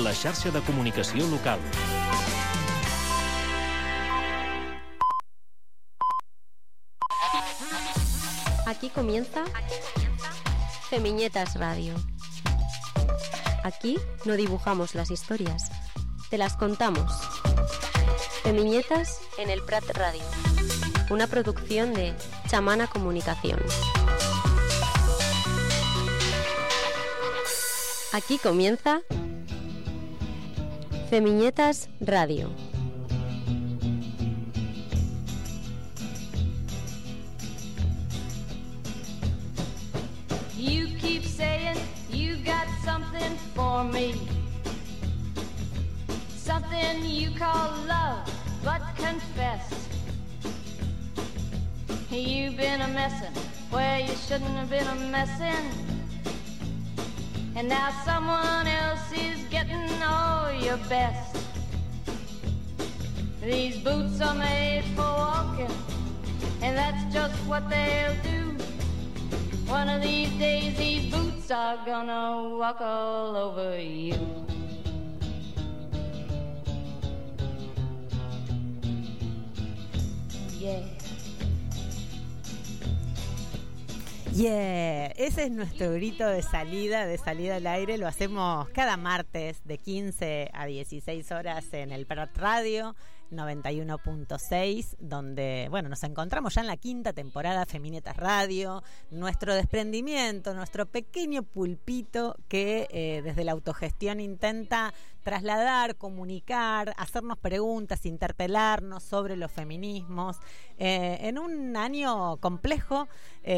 la xarxa de comunicació local. Aquí comienza Femiñetas Radio. Aquí no dibujamos las historias, te las contamos. Femiñetas en el Prat Radio, una producción de Chamana Comunicación. Aquí comienza Femiñetas Radio. You keep saying you got something for me, something you call love, but confess you've been a messin' where you shouldn't have been a messin', and now someone else is getting all your best. These boots are made for walking, and that's just what they'll do. One of these days these boots are gonna walk all over you. Yeah. Yeah, ese es nuestro grito de salida al aire. Lo hacemos cada martes de 15 a 16 horas en el Prat Radio 91.6, donde, bueno, nos encontramos ya en la quinta temporada Femiñetas Radio, nuestro desprendimiento, nuestro pequeño pulpito que desde la autogestión intenta trasladar, comunicar, hacernos preguntas, interpelarnos sobre los feminismos en un año complejo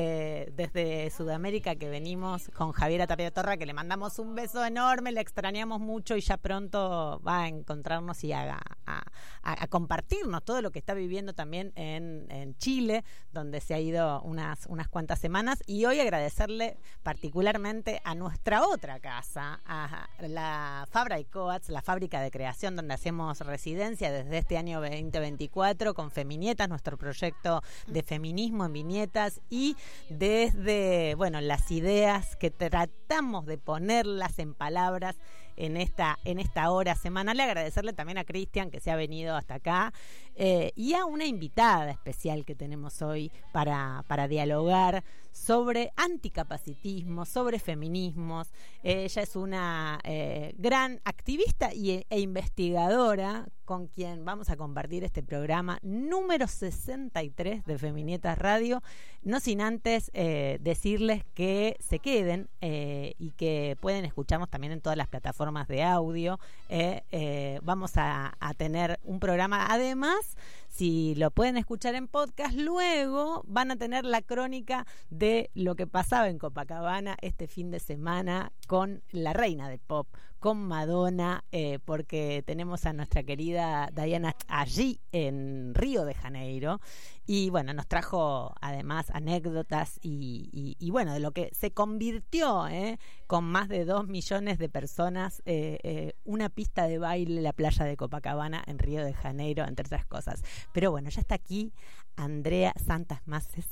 desde Sudamérica, que venimos con Javiera Tapia Torra, que le mandamos un beso enorme, le extrañamos mucho y ya pronto va a encontrarnos y a compartirnos todo lo que está viviendo también en Chile, donde se ha ido unas cuantas semanas. Y hoy agradecerle particularmente a nuestra otra casa, a la Fabra y Coats, la fábrica de creación donde hacemos residencia desde este año 2024 con Femiñetas, nuestro proyecto de feminismo en viñetas, y desde, bueno, las ideas que tratamos de ponerlas en palabras en esta hora semanal. Agradecerle también a Cristian, que se ha venido hasta acá, y a una invitada especial que tenemos hoy para dialogar sobre anticapacitismo, sobre feminismos. Ella es una gran activista e investigadora con quien vamos a compartir este programa número 63 de Femiñetas Radio, no sin antes decirles que se queden y que pueden escucharnos también en todas las plataformas de audio. Vamos a tener un programa, además, si lo pueden escuchar en podcast, luego van a tener la crónica de lo que pasaba en Copacabana este fin de semana con la reina del pop, con Madonna, porque tenemos a nuestra querida Diana allí en Río de Janeiro, y bueno, nos trajo además anécdotas y bueno, de lo que se convirtió con más de 2 millones de personas, una pista de baile en la playa de Copacabana en Río de Janeiro, entre otras cosas. Pero bueno, ya está aquí Andrea Santas Mases.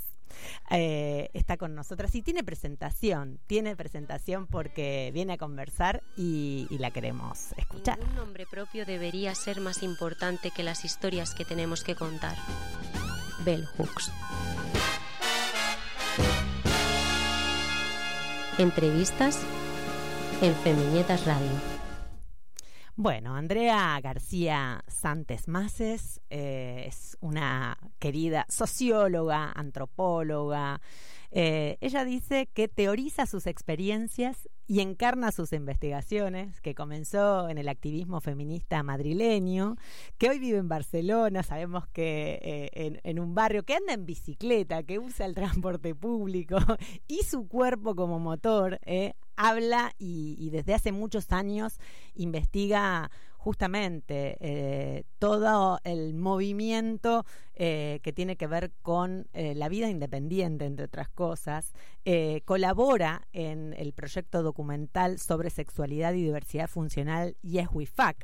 Está con nosotras y tiene presentación porque viene a conversar y la queremos escuchar. Ningún nombre propio debería ser más importante que las historias que tenemos que contar. Bell Hooks. Entrevistas en Femiñetas Radio. Bueno, Andrea García Santas Mases es una querida socióloga, antropóloga. Ella dice que teoriza sus experiencias y encarna sus investigaciones, que comenzó en el activismo feminista madrileño, que hoy vive en Barcelona. Sabemos que en un barrio, que anda en bicicleta, que usa el transporte público y su cuerpo como motor, habla y desde hace muchos años investiga justamente todo el movimiento que tiene que ver con la vida independiente, entre otras cosas. Colabora en el proyecto documental sobre sexualidad y diversidad funcional Yes We Fuck,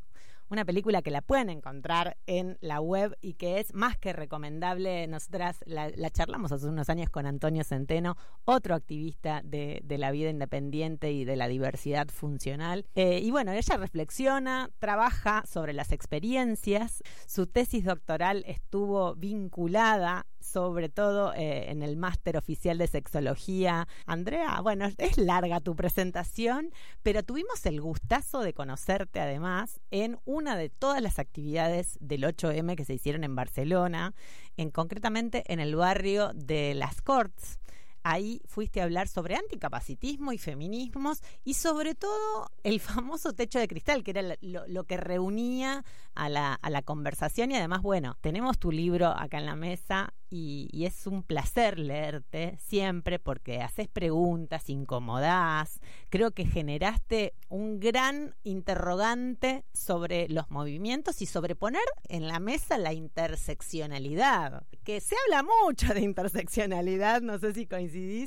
una película que la pueden encontrar en la web y que es más que recomendable. Nosotras la charlamos hace unos años con Antonio Centeno, otro activista de la vida independiente y de la diversidad funcional. Y bueno, ella reflexiona, trabaja sobre las experiencias. Su tesis doctoral estuvo vinculada sobre todo en el máster oficial de sexología. Andrea, bueno, es larga tu presentación, pero tuvimos el gustazo de conocerte además en una de todas las actividades del 8M que se hicieron en Barcelona, concretamente en el barrio de Las Corts. Ahí fuiste a hablar sobre anticapacitismo y feminismos y sobre todo el famoso techo de cristal, que era lo que reunía a la conversación. Y además, bueno, tenemos tu libro acá en la mesa y es un placer leerte siempre porque haces preguntas, incomodás. Creo que generaste un gran interrogante sobre los movimientos y sobre poner en la mesa la interseccionalidad, que se habla mucho de interseccionalidad, no sé si coincidís,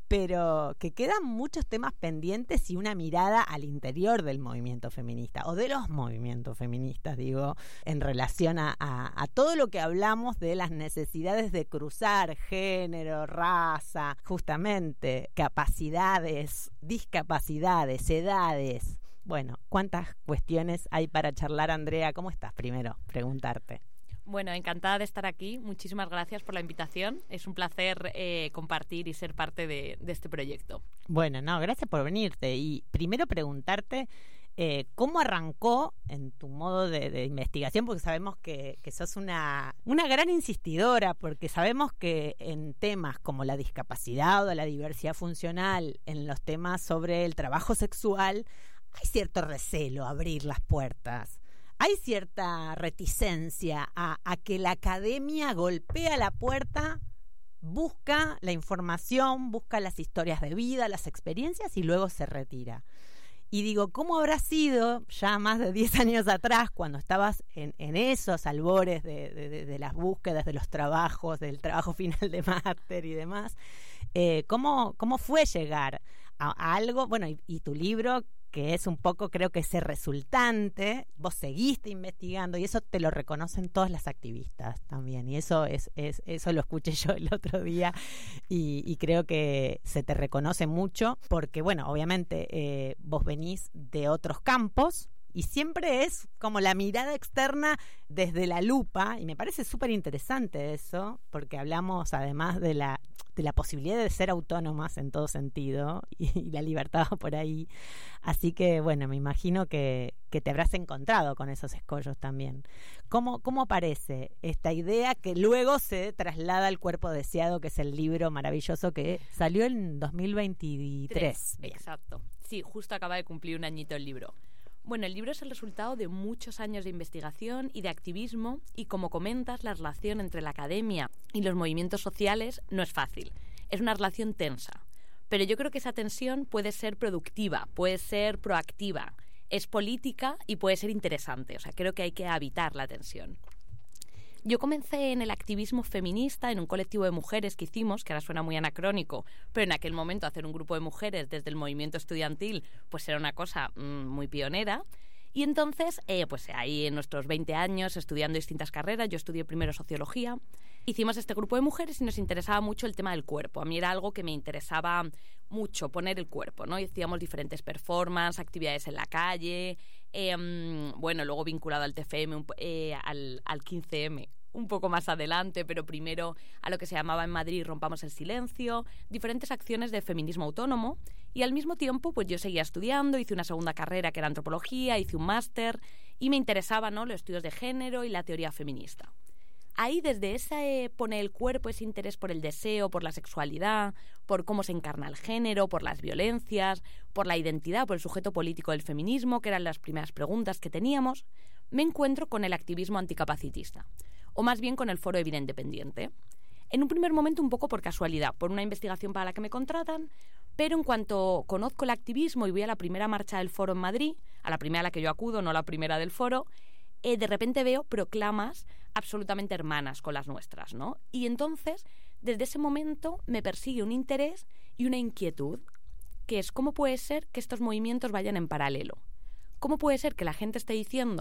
pero que quedan muchos temas pendientes y una mirada al interior del movimiento feminista, o de los movimientos feministas, digo, en relación a todo lo que hablamos de las necesidades de cruzar género, raza, justamente, capacidades, discapacidades, edades. Bueno, ¿cuántas cuestiones hay para charlar, Andrea? ¿Cómo estás? Primero, preguntarte. Bueno, encantada de estar aquí. Muchísimas gracias por la invitación. Es un placer compartir y ser parte de este proyecto. Bueno, no, gracias por venirte. Y primero preguntarte cómo arrancó en tu modo de investigación, porque sabemos que sos una gran insistidora, porque sabemos que en temas como la discapacidad o la diversidad funcional, en los temas sobre el trabajo sexual, hay cierto recelo a abrir las puertas. Hay cierta reticencia a que la academia golpea la puerta, busca la información, busca las historias de vida, las experiencias y luego se retira. Y digo, ¿cómo habrá sido ya más de 10 años atrás, cuando estabas en esos albores de las búsquedas, de los trabajos, del trabajo final de máster y demás? ¿Cómo fue llegar a algo? Bueno, y tu libro, que es un poco, creo que ese resultante, vos seguiste investigando y eso te lo reconocen todas las activistas también, y eso eso lo escuché yo el otro día y creo que se te reconoce mucho porque, bueno, obviamente vos venís de otros campos y siempre es como la mirada externa desde la lupa, y me parece súper interesante eso, porque hablamos además de la posibilidad de ser autónomas en todo sentido y la libertad por ahí. Así que, bueno, me imagino que te habrás encontrado con esos escollos también. ¿Cómo aparece esta idea que luego se traslada al Cuerpo Deseado, que es el libro maravilloso que salió en 2023? Exacto. Sí, justo acaba de cumplir un añito el libro. Bueno, el libro es el resultado de muchos años de investigación y de activismo y, como comentas, la relación entre la academia y los movimientos sociales no es fácil. Es una relación tensa. Pero yo creo que esa tensión puede ser productiva, puede ser proactiva, es política y puede ser interesante. O sea, creo que hay que habitar la tensión. Yo comencé en el activismo feminista en un colectivo de mujeres que hicimos, que ahora suena muy anacrónico, pero en aquel momento hacer un grupo de mujeres desde el movimiento estudiantil pues era una cosa muy pionera. Y entonces, pues ahí en nuestros 20 años estudiando distintas carreras, yo estudié primero sociología, hicimos este grupo de mujeres y nos interesaba mucho el tema del cuerpo. A mí era algo que me interesaba mucho, poner el cuerpo, ¿no? Y hacíamos diferentes performances, actividades en la calle, bueno, luego vinculado al TFM, al 15M, un poco más adelante, pero primero a lo que se llamaba en Madrid Rompamos el Silencio, diferentes acciones de feminismo autónomo, y al mismo tiempo pues yo seguía estudiando, hice una segunda carrera que era antropología, hice un máster y me interesaban, ¿no?, los estudios de género y la teoría feminista. Ahí, desde ese poner el cuerpo, ese interés por el deseo, por la sexualidad, por cómo se encarna el género, por las violencias, por la identidad, por el sujeto político del feminismo, que eran las primeras preguntas que teníamos, me encuentro con el activismo anticapacitista, o más bien con el Foro de Vida Independiente. En un primer momento un poco por casualidad, por una investigación para la que me contratan, pero en cuanto conozco el activismo y voy a la primera marcha del Foro en Madrid, a la primera a la que yo acudo, no la primera del Foro, de repente veo proclamas absolutamente hermanas con las nuestras, ¿no? Y entonces, desde ese momento, me persigue un interés y una inquietud, que es cómo puede ser que estos movimientos vayan en paralelo. ¿Cómo puede ser que la gente esté diciendo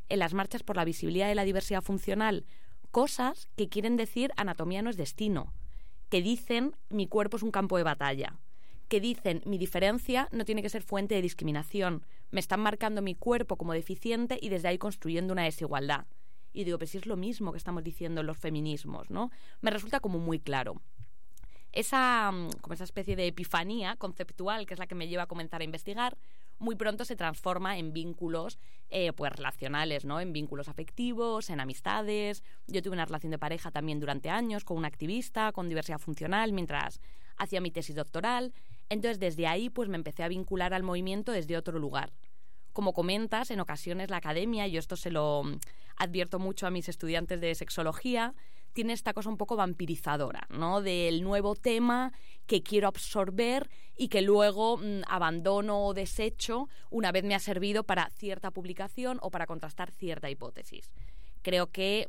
en las marchas por la visibilidad de la diversidad funcional cosas que quieren decir anatomía no es destino, que dicen mi cuerpo es un campo de batalla, que dicen mi diferencia no tiene que ser fuente de discriminación, me están marcando mi cuerpo como deficiente y desde ahí construyendo una desigualdad. Y digo, pues si es lo mismo que estamos diciendo en los feminismos, ¿no? Me resulta como muy claro. Esa especie de epifanía conceptual, que es la que me lleva a comenzar a investigar, muy pronto se transforma en vínculos pues relacionales, ¿no? En vínculos afectivos, en amistades. Yo tuve una relación de pareja también durante años con una activista, con diversidad funcional, mientras hacía mi tesis doctoral. Entonces, desde ahí pues me empecé a vincular al movimiento desde otro lugar. Como comentas, en ocasiones la academia, y esto se lo advierto mucho a mis estudiantes de sexología, tiene esta cosa un poco vampirizadora, ¿no? Del nuevo tema que quiero absorber y que luego abandono o desecho una vez me ha servido para cierta publicación o para contrastar cierta hipótesis. Creo que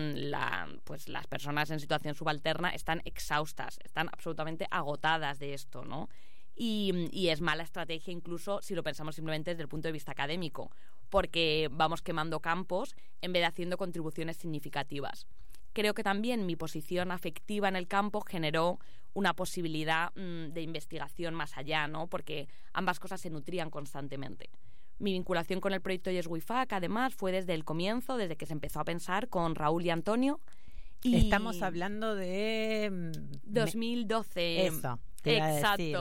las personas en situación subalterna están exhaustas, están absolutamente agotadas de esto, ¿no? Y es mala estrategia incluso si lo pensamos simplemente desde el punto de vista académico, porque vamos quemando campos en vez de haciendo contribuciones significativas. Creo que también mi posición afectiva en el campo generó una posibilidad de investigación más allá, ¿no? Porque ambas cosas se nutrían constantemente. Mi vinculación con el proyecto Yes We Fuck, además, fue desde el comienzo, desde que se empezó a pensar con Raúl y Antonio. Y estamos hablando de 2012. Eso. Te iba a decir,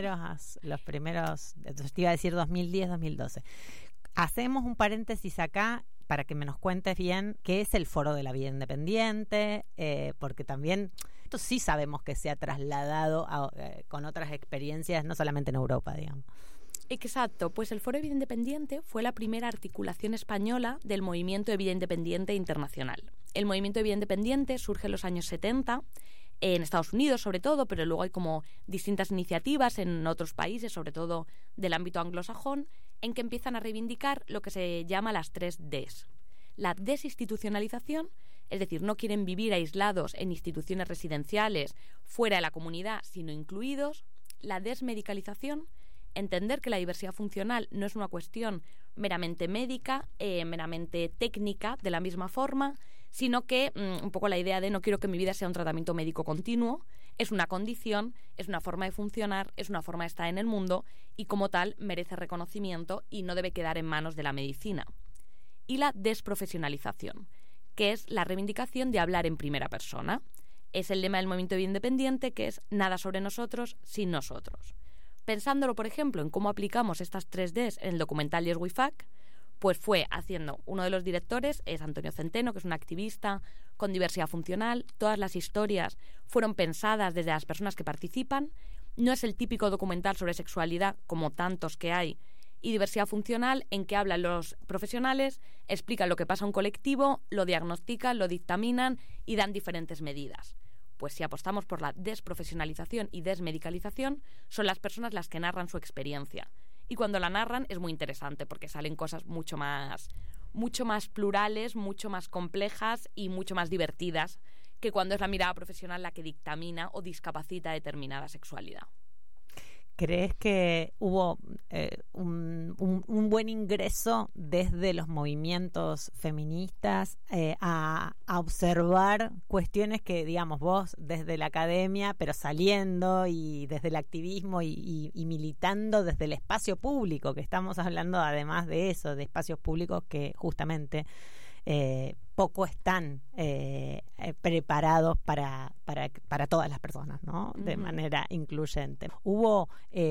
los primeros, te iba a decir 2010, 2012. Hacemos un paréntesis acá para que me nos cuentes bien qué es el Foro de la Vida Independiente, porque también esto sí sabemos que se ha trasladado con otras experiencias, no solamente en Europa, digamos. Exacto, pues el Foro de Vida Independiente fue la primera articulación española del movimiento de vida independiente internacional. El movimiento de vida independiente surge en los años 70, en Estados Unidos sobre todo, pero luego hay como distintas iniciativas en otros países, sobre todo del ámbito anglosajón, en que empiezan a reivindicar lo que se llama las 3 Ds. La desinstitucionalización, es decir, no quieren vivir aislados en instituciones residenciales fuera de la comunidad, sino incluidos. La desmedicalización, entender que la diversidad funcional no es una cuestión meramente médica, meramente técnica, de la misma forma, sino que un poco la idea de no quiero que mi vida sea un tratamiento médico continuo, es una condición, es una forma de funcionar, es una forma de estar en el mundo y como tal merece reconocimiento y no debe quedar en manos de la medicina. Y la desprofesionalización, que es la reivindicación de hablar en primera persona. Es el lema del movimiento de vida independiente, que es nada sobre nosotros sin nosotros. Pensándolo, por ejemplo, en cómo aplicamos estas 3 Ds en el documental Yes We Fuck, pues fue haciendo, uno de los directores es Antonio Centeno, que es un activista con diversidad funcional. Todas las historias fueron pensadas desde las personas que participan. No es el típico documental sobre sexualidad, como tantos que hay, y diversidad funcional, en que hablan los profesionales, explican lo que pasa a un colectivo, lo diagnostican, lo dictaminan y dan diferentes medidas. Pues si apostamos por la desprofesionalización y desmedicalización, son las personas las que narran su experiencia. Y cuando la narran es muy interesante porque salen cosas mucho más plurales, mucho más complejas y mucho más divertidas que cuando es la mirada profesional la que dictamina o discapacita determinada sexualidad. ¿Crees que hubo un buen ingreso desde los movimientos feministas a observar cuestiones que, digamos, vos desde la academia, pero saliendo y desde el activismo y militando desde el espacio público, que estamos hablando además de eso, de espacios públicos que justamente poco están preparados para todas las personas, ¿no? De manera incluyente. Hubo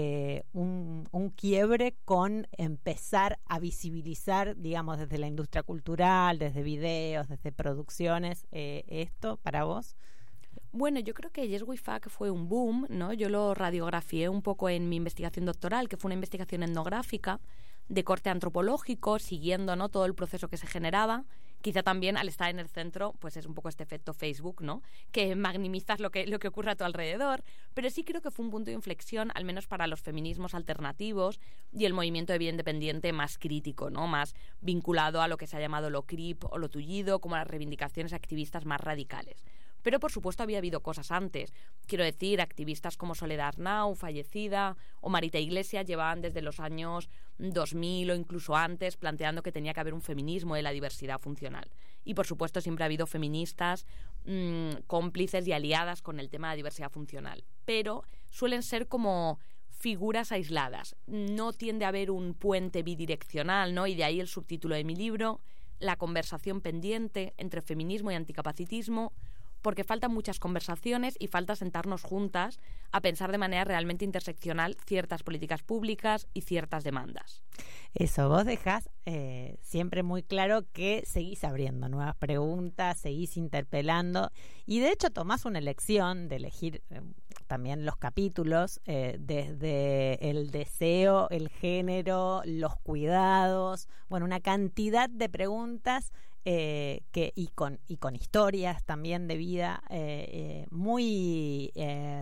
un quiebre con empezar a visibilizar, digamos, desde la industria cultural, desde videos, desde producciones, esto para vos. Bueno, yo creo que Yes We Fuck fue un boom, ¿no? Yo lo radiografié un poco en mi investigación doctoral, que fue una investigación etnográfica de corte antropológico, siguiendo, ¿no?, todo el proceso que se generaba. Quizá también al estar en el centro, pues es un poco este efecto Facebook, ¿no?, que maximizas lo que ocurre a tu alrededor. Pero sí creo que fue un punto de inflexión, al menos para los feminismos alternativos y el movimiento de vida independiente más crítico, ¿no?, más vinculado a lo que se ha llamado lo creep o lo tullido, como las reivindicaciones activistas más radicales. Pero, por supuesto, había habido cosas antes. Quiero decir, activistas como Soledad Arnau, fallecida, o Marita Iglesias llevaban desde los años 2000 o incluso antes planteando que tenía que haber un feminismo de la diversidad funcional. Y, por supuesto, siempre ha habido feministas cómplices y aliadas con el tema de la diversidad funcional. Pero suelen ser como figuras aisladas. No tiende a haber un puente bidireccional, ¿no? Y de ahí el subtítulo de mi libro, La conversación pendiente entre feminismo y anticapacitismo, porque faltan muchas conversaciones y falta sentarnos juntas a pensar de manera realmente interseccional ciertas políticas públicas y ciertas demandas. Eso, vos dejás siempre muy claro que seguís abriendo nuevas preguntas, seguís interpelando y de hecho tomás una elección de elegir también los capítulos desde el deseo, el género, los cuidados, bueno, una cantidad de preguntas y con historias también de vida muy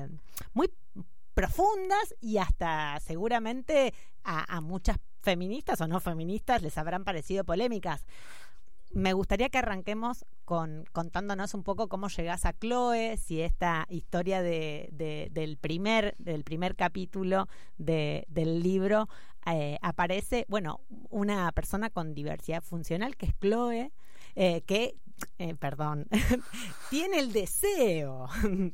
profundas y hasta seguramente a muchas feministas o no feministas les habrán parecido polémicas. Me gustaría que arranquemos contándonos un poco cómo llegás a Chloe, si esta historia del primer capítulo del libro aparece, bueno, una persona con diversidad funcional que es Chloe, que tiene el deseo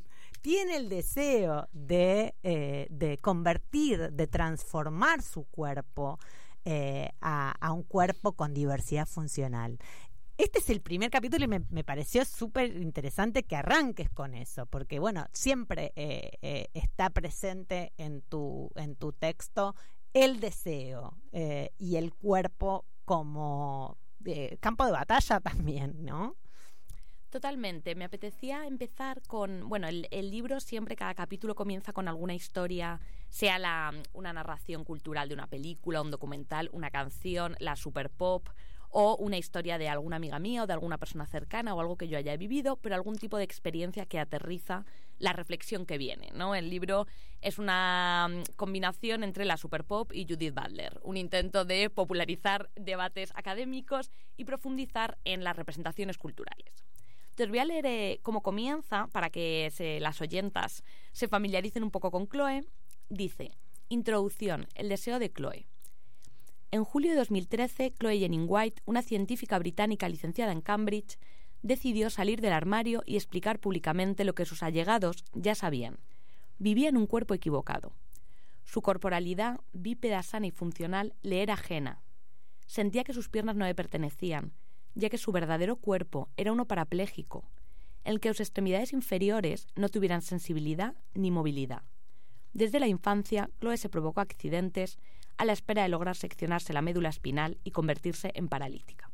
de convertir, de transformar su cuerpo a un cuerpo con diversidad funcional. Este es el primer capítulo y me pareció súper interesante que arranques con eso, porque bueno, siempre está presente en tu texto el deseo y el cuerpo como campo de batalla también, ¿no? Totalmente. Me apetecía empezar con... Bueno, el libro siempre, cada capítulo comienza con alguna historia, sea una narración cultural de una película, un documental, una canción, la super pop, o una historia de alguna amiga mía o de alguna persona cercana o algo que yo haya vivido, pero algún tipo de experiencia que aterriza la reflexión que viene, ¿no? El libro es una combinación entre la super pop y Judith Butler, un intento de popularizar debates académicos y profundizar en las representaciones culturales. Entonces voy a leer cómo comienza para que las oyentas se familiaricen un poco con Chloe. Dice, introducción, el deseo de Chloe. En julio de 2013, Chloe Jennings White, una científica británica licenciada en Cambridge, decidió salir del armario y explicar públicamente lo que sus allegados ya sabían. Vivía en un cuerpo equivocado. Su corporalidad, bípeda, sana y funcional, le era ajena. Sentía que sus piernas no le pertenecían, ya que su verdadero cuerpo era uno parapléjico, en el que sus extremidades inferiores no tuvieran sensibilidad ni movilidad. Desde la infancia, Chloe se provocó accidentes a la espera de lograr seccionarse la médula espinal y convertirse en paralítica.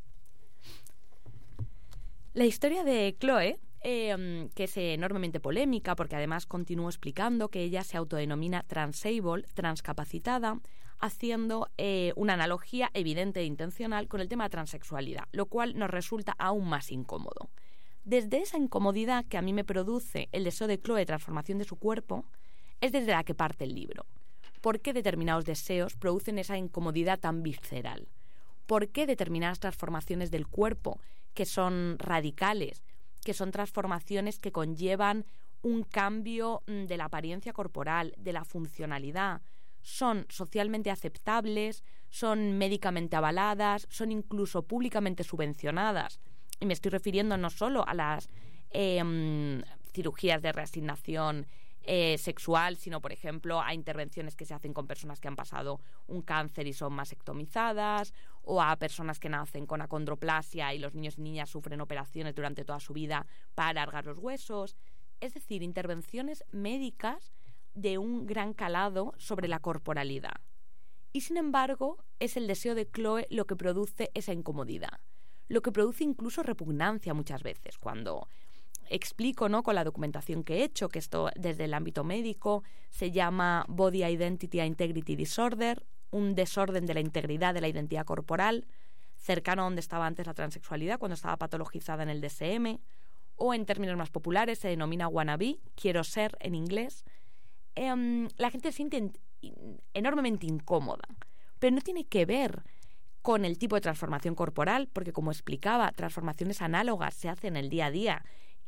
La historia de Chloe, que es enormemente polémica porque además continúa explicando que ella se autodenomina transable, transcapacitada, haciendo una analogía evidente e intencional con el tema de transexualidad, lo cual nos resulta aún más incómodo. Desde esa incomodidad que a mí me produce el deseo de Chloe de transformación de su cuerpo, es desde la que parte el libro. ¿Por qué determinados deseos producen esa incomodidad tan visceral? ¿Por qué determinadas transformaciones del cuerpo, que son radicales, que son transformaciones que conllevan un cambio de la apariencia corporal, de la funcionalidad, son socialmente aceptables, son médicamente avaladas, son incluso públicamente subvencionadas? Y me estoy refiriendo no solo a las cirugías de reasignación sexual, sino, por ejemplo, a intervenciones que se hacen con personas que han pasado un cáncer y son mastectomizadas, o a personas que nacen con acondroplasia y los niños y niñas sufren operaciones durante toda su vida para alargar los huesos. Es decir, intervenciones médicas de un gran calado sobre la corporalidad. Y, sin embargo, es el deseo de Chloe lo que produce esa incomodidad, lo que produce incluso repugnancia muchas veces, cuando explico, ¿no?, con la documentación que he hecho, que esto desde el ámbito médico se llama Body Identity and Integrity Disorder, un desorden de la integridad de la identidad corporal, cercano a donde estaba antes la transexualidad, cuando estaba patologizada en el DSM, o en términos más populares se denomina wannabe, quiero ser en inglés. La gente se siente enormemente incómoda, pero no tiene que ver con el tipo de transformación corporal, porque, como explicaba, transformaciones análogas se hacen el día a día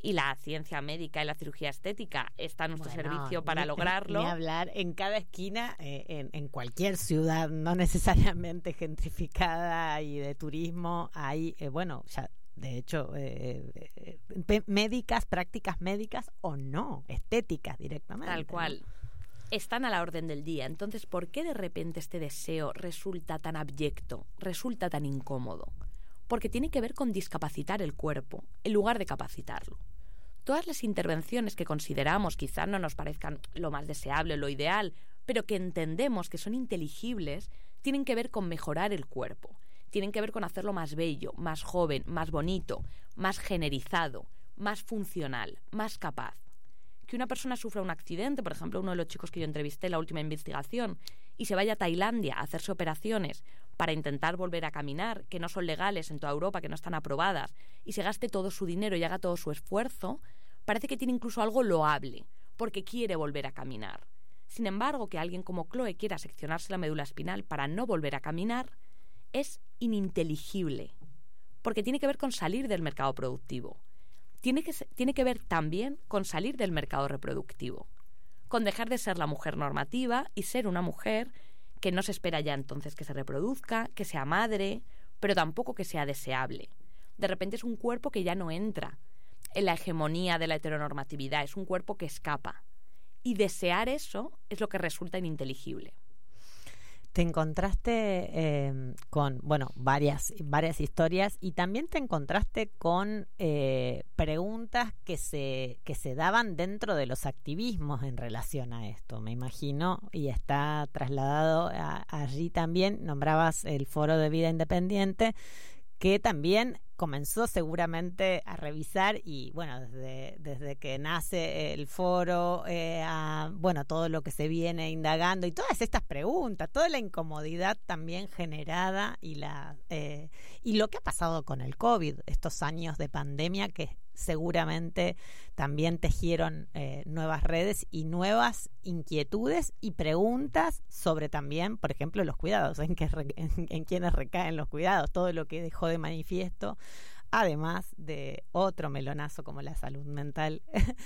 y la ciencia médica y la cirugía estética está a nuestro servicio para lograrlo. Ni hablar, en cada esquina, en cualquier ciudad, no necesariamente gentrificada y de turismo, hay, ya de hecho, prácticas médicas o no, estéticas directamente. Tal cual. ¿No? Están a la orden del día. Entonces, ¿por qué de repente este deseo resulta tan abyecto, resulta tan incómodo? Porque tiene que ver con discapacitar el cuerpo, en lugar de capacitarlo. Todas las intervenciones que consideramos quizás no nos parezcan lo más deseable, lo ideal, pero que entendemos que son inteligibles, tienen que ver con mejorar el cuerpo. Tienen que ver con hacerlo más bello, más joven, más bonito, más generizado, más funcional, más capaz. Que una persona sufra un accidente, por ejemplo, uno de los chicos que yo entrevisté en la última investigación, y se vaya a Tailandia a hacerse operaciones para intentar volver a caminar, que no son legales en toda Europa, que no están aprobadas, y se gaste todo su dinero y haga todo su esfuerzo, parece que tiene incluso algo loable, porque quiere volver a caminar. Sin embargo, que alguien como Chloe quiera seccionarse la médula espinal para no volver a caminar es ininteligible, porque tiene que ver con salir del mercado productivo. Tiene que ver también con salir del mercado reproductivo, con dejar de ser la mujer normativa y ser una mujer que no se espera ya entonces que se reproduzca, que sea madre, pero tampoco que sea deseable. De repente es un cuerpo que ya no entra en la hegemonía de la heteronormatividad, es un cuerpo que escapa. Y desear eso es lo que resulta ininteligible. Te encontraste con, varias historias, y también te encontraste con preguntas que se daban dentro de los activismos en relación a esto, me imagino, y está trasladado allí también. Nombrabas el Foro de Vida Independiente, que también comenzó seguramente a revisar, y desde que nace el foro, todo lo que se viene indagando y todas estas preguntas, toda la incomodidad también generada y lo que ha pasado con el COVID, estos años de pandemia que seguramente también tejieron nuevas redes y nuevas inquietudes y preguntas sobre también, por ejemplo, los cuidados, en quienes recaen los cuidados, todo lo que dejó de manifiesto, además de otro melonazo como la salud mental.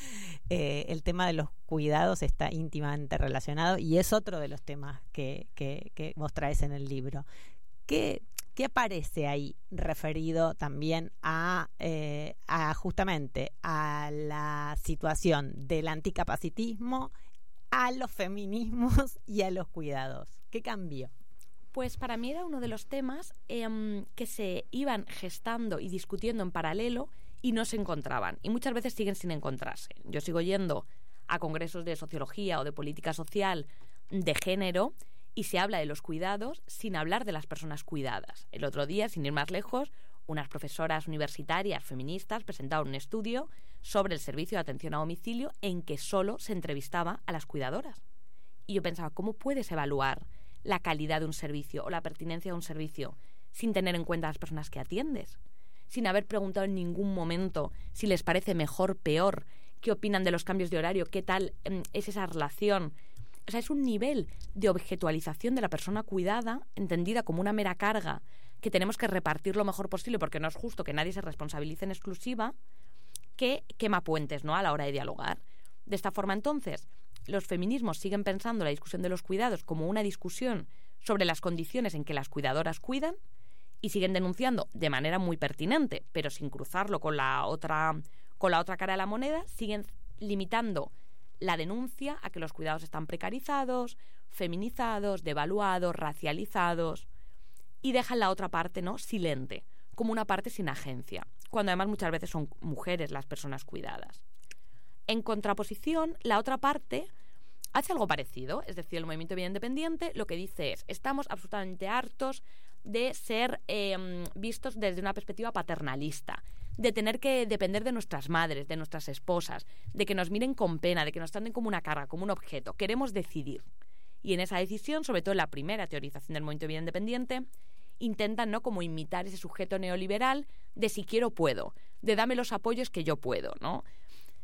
El tema de los cuidados está íntimamente relacionado y es otro de los temas que vos traes en el libro. ¿Qué aparece ahí referido también a justamente a la situación del anticapacitismo, a los feminismos y a los cuidados? ¿Qué cambió? Pues para mí era uno de los temas que se iban gestando y discutiendo en paralelo y no se encontraban. Y muchas veces siguen sin encontrarse. Yo sigo yendo a congresos de sociología o de política social de género y se habla de los cuidados sin hablar de las personas cuidadas. El otro día, sin ir más lejos, unas profesoras universitarias feministas presentaron un estudio sobre el servicio de atención a domicilio en que solo se entrevistaba a las cuidadoras. Y yo pensaba, ¿cómo puedes evaluar la calidad de un servicio o la pertinencia de un servicio sin tener en cuenta a las personas que atiendes? Sin haber preguntado en ningún momento si les parece mejor, peor, qué opinan de los cambios de horario, qué tal es esa relación. O sea, es un nivel de objetualización de la persona cuidada, entendida como una mera carga, que tenemos que repartir lo mejor posible porque no es justo que nadie se responsabilice en exclusiva, que quema puentes, ¿no?, a la hora de dialogar. De esta forma, entonces, los feminismos siguen pensando la discusión de los cuidados como una discusión sobre las condiciones en que las cuidadoras cuidan y siguen denunciando de manera muy pertinente, pero sin cruzarlo con la otra cara de la moneda, siguen limitando la denuncia a que los cuidados están precarizados, feminizados, devaluados, racializados, y dejan la otra parte, ¿no?, silente, como una parte sin agencia, cuando además muchas veces son mujeres las personas cuidadas. En contraposición, la otra parte hace algo parecido, es decir, el movimiento Vida Independiente lo que dice es: estamos absolutamente hartos de ser vistos desde una perspectiva paternalista, de tener que depender de nuestras madres, de nuestras esposas, de que nos miren con pena, de que nos traten como una carga, como un objeto. Queremos decidir. Y en esa decisión, sobre todo en la primera teorización del movimiento Vida Independiente, intentan, ¿no?, como imitar ese sujeto neoliberal de si quiero puedo, de dame los apoyos que yo puedo, ¿no?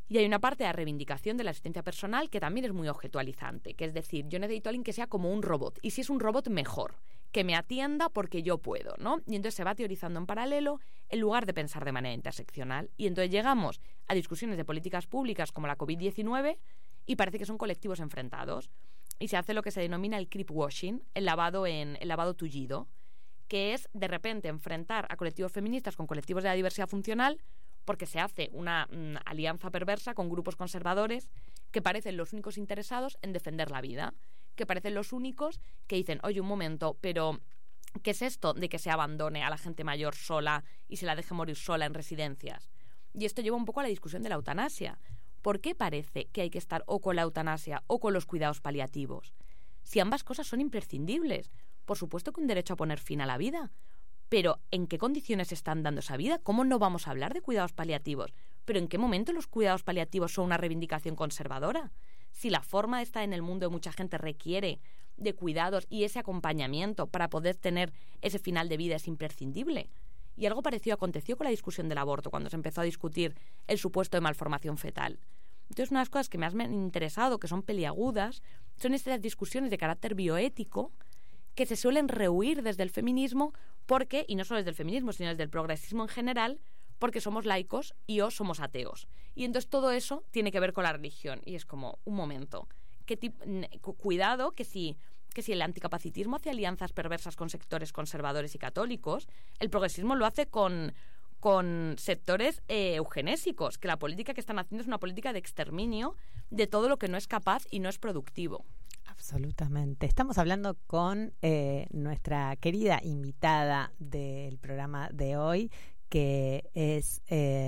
Y hay una parte de la reivindicación de la asistencia personal que también es muy objetualizante, que es decir, yo necesito a alguien que sea como un robot, y si es un robot, mejor, que me atienda porque yo puedo, ¿no? Y entonces se va teorizando en paralelo en lugar de pensar de manera interseccional. Y entonces llegamos a discusiones de políticas públicas como la COVID-19 y parece que son colectivos enfrentados. Y se hace lo que se denomina el creep washing, el lavado tullido, que es de repente enfrentar a colectivos feministas con colectivos de la diversidad funcional, porque se hace una alianza perversa con grupos conservadores que parecen los únicos interesados en defender la vida, que parecen los únicos que dicen, oye, un momento, pero ¿qué es esto de que se abandone a la gente mayor sola y se la deje morir sola en residencias? Y esto lleva un poco a la discusión de la eutanasia. ¿Por qué parece que hay que estar o con la eutanasia o con los cuidados paliativos? Si ambas cosas son imprescindibles. Por supuesto que un derecho a poner fin a la vida. Pero ¿en qué condiciones se están dando esa vida? ¿Cómo no vamos a hablar de cuidados paliativos? ¿Pero en qué momento los cuidados paliativos son una reivindicación conservadora? Si la forma de estar en el mundo de mucha gente requiere de cuidados y ese acompañamiento para poder tener ese final de vida es imprescindible. Y algo parecido aconteció con la discusión del aborto, cuando se empezó a discutir el supuesto de malformación fetal. Entonces, una de las cosas que más me han interesado, que son peliagudas, son estas discusiones de carácter bioético que se suelen rehuir desde el feminismo porque, y no solo desde el feminismo, sino desde el progresismo en general, porque somos laicos y o somos ateos. Y entonces todo eso tiene que ver con la religión. Y es como, un momento, cuidado que si el anticapacitismo hace alianzas perversas con sectores conservadores y católicos, el progresismo lo hace con sectores eugenésicos, que la política que están haciendo es una política de exterminio de todo lo que no es capaz y no es productivo. Absolutamente. Estamos hablando con nuestra querida invitada del programa de hoy, que es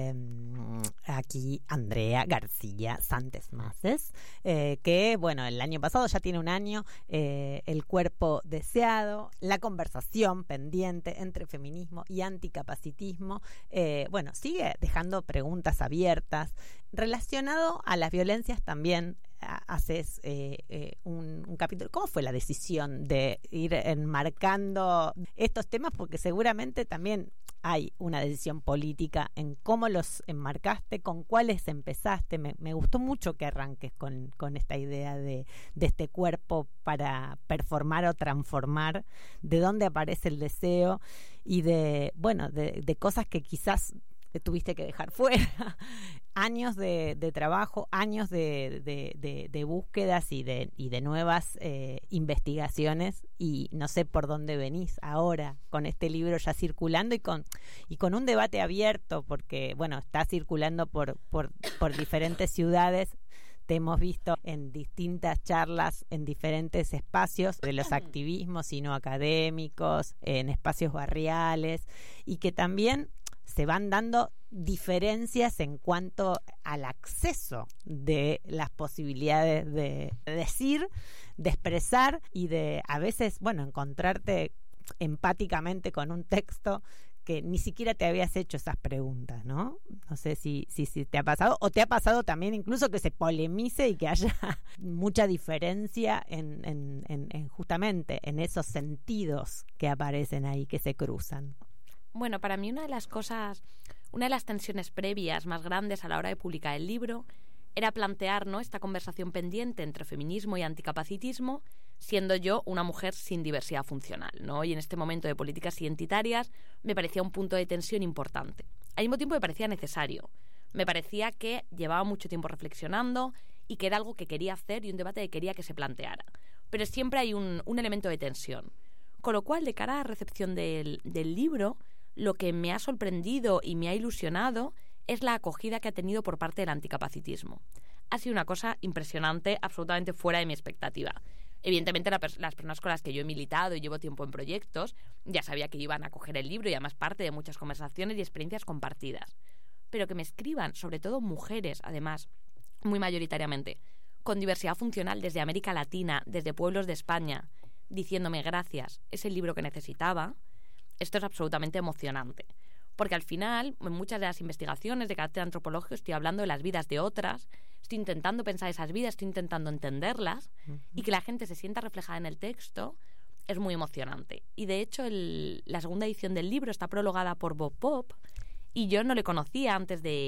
aquí Andrea García Santos Mases, que, bueno, el año pasado, ya tiene un año, El cuerpo deseado, la conversación pendiente entre feminismo y anticapacitismo, bueno, sigue dejando preguntas abiertas relacionado a las violencias también. Haces un capítulo. ¿Cómo fue la decisión de ir enmarcando estos temas? Porque seguramente también hay una decisión política en cómo los enmarcaste, con cuáles empezaste. Me gustó mucho que arranques con esta idea de este cuerpo para performar o transformar, de dónde aparece el deseo y de cosas que quizás tuviste que dejar fuera, años de trabajo, años de búsquedas y de nuevas investigaciones, y no sé por dónde venís ahora con este libro ya circulando y con un debate abierto, porque bueno, está circulando por diferentes ciudades. Te hemos visto en distintas charlas, en diferentes espacios de los activismos y no académicos, en espacios barriales, y que también se van dando diferencias en cuanto al acceso de las posibilidades de decir, de expresar y de a veces, bueno, encontrarte empáticamente con un texto que ni siquiera te habías hecho esas preguntas, ¿no? No sé si te ha pasado, o te ha pasado también incluso que se polemice y que haya mucha diferencia en justamente en esos sentidos que aparecen ahí, que se cruzan. Bueno, para mí una de las tensiones previas más grandes a la hora de publicar el libro era plantear, ¿no?, esta conversación pendiente entre feminismo y anticapacitismo, siendo yo una mujer sin diversidad funcional, ¿no? Y en este momento de políticas identitarias me parecía un punto de tensión importante. Al mismo tiempo me parecía necesario. Me parecía que llevaba mucho tiempo reflexionando y que era algo que quería hacer y un debate que quería que se planteara. Pero siempre hay un elemento de tensión. Con lo cual, de cara a la recepción del libro, lo que me ha sorprendido y me ha ilusionado es la acogida que ha tenido por parte del anticapacitismo. Ha sido una cosa impresionante, absolutamente fuera de mi expectativa. Evidentemente, las personas con las que yo he militado y llevo tiempo en proyectos ya sabía que iban a coger el libro y además parte de muchas conversaciones y experiencias compartidas. Pero que me escriban, sobre todo mujeres, además, muy mayoritariamente, con diversidad funcional desde América Latina, desde pueblos de España, diciéndome gracias, es el libro que necesitaba. Esto es absolutamente emocionante, porque al final, en muchas de las investigaciones de carácter antropológico, estoy hablando de las vidas de otras, estoy intentando pensar esas vidas, estoy intentando entenderlas, y que la gente se sienta reflejada en el texto es muy emocionante. Y de hecho, la segunda edición del libro está prologada por Bob Pop, y yo no le conocía antes de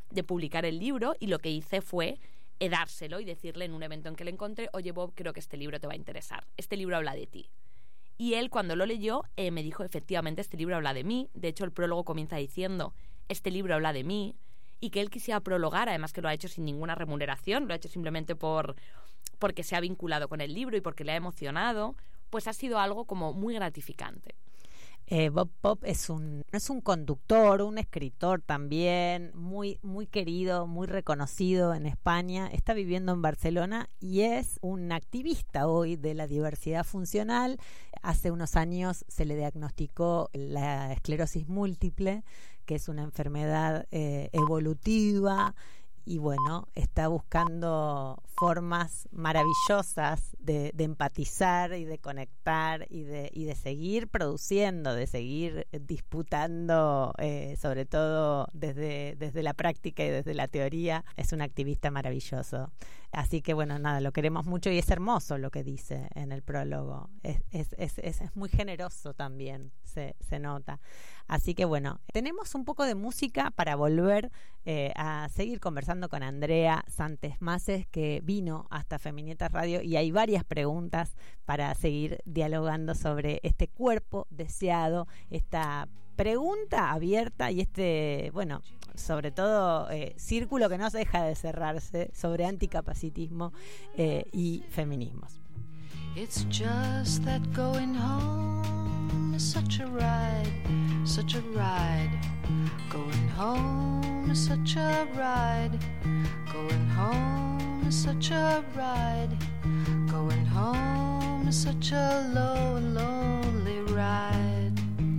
de publicar el libro, y lo que hice fue dárselo y decirle en un evento en que le encontré: oye, Bob, creo que este libro te va a interesar, este libro habla de ti. Y él, cuando lo leyó, me dijo: efectivamente, este libro habla de mí. De hecho, el prólogo comienza diciendo: este libro habla de mí. Y que él quisiera prologar, además que lo ha hecho sin ninguna remuneración, lo ha hecho simplemente porque se ha vinculado con el libro y porque le ha emocionado, pues ha sido algo como muy gratificante. Bob Pop es un conductor, un escritor también, muy, muy querido, muy reconocido en España. Está viviendo en Barcelona y es un activista hoy de la diversidad funcional. Hace unos años se le diagnosticó la esclerosis múltiple, que es una enfermedad evolutiva, y bueno, está buscando formas maravillosas de empatizar y de conectar y de seguir produciendo, de seguir disputando, sobre todo desde la práctica y desde la teoría. Es un activista maravilloso. Así que bueno, nada, lo queremos mucho y es hermoso lo que dice en el prólogo. Es muy generoso también, se nota. Así que bueno, tenemos un poco de música para volver a seguir conversando con Andrea Santos Mases, que vino hasta Feminietas Radio, y hay varias preguntas para seguir dialogando sobre este cuerpo deseado, esta pregunta abierta y bueno, sobre todo círculo que no se deja de cerrarse sobre anticapacitismo y feminismos. It's just that going home is such a ride, such a ride. Going home is such a ride. Going home is such a ride. Going home is such a lonely ride.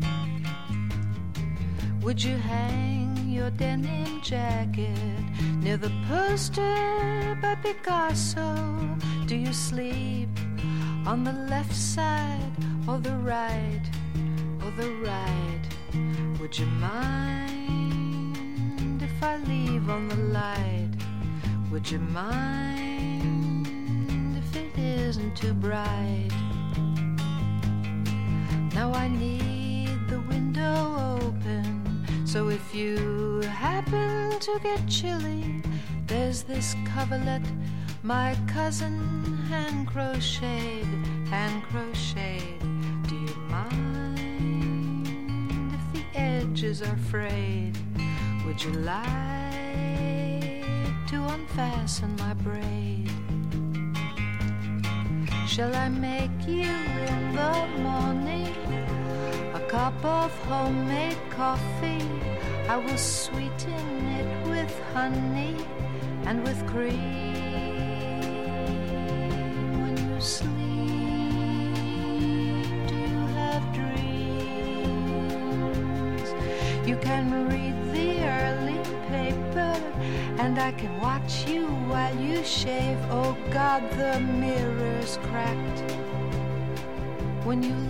Would you hang your denim jacket near the poster by Picasso? Do you sleep on the left side or the right, or the right? Would you mind if I leave on the light? Would you mind if it isn't too bright? Now I need the window open, so if you happen to get chilly, there's this coverlet my cousin hand crocheted. Do you mind if the edges are frayed? Would you like to unfasten my braid? Shall I make you in the morning a cup of homemade coffee? I will sweeten it with honey and with cream. Sleep, do you have dreams? You can read the early paper, and I can watch you while you shave. Oh God, the mirror's cracked. When you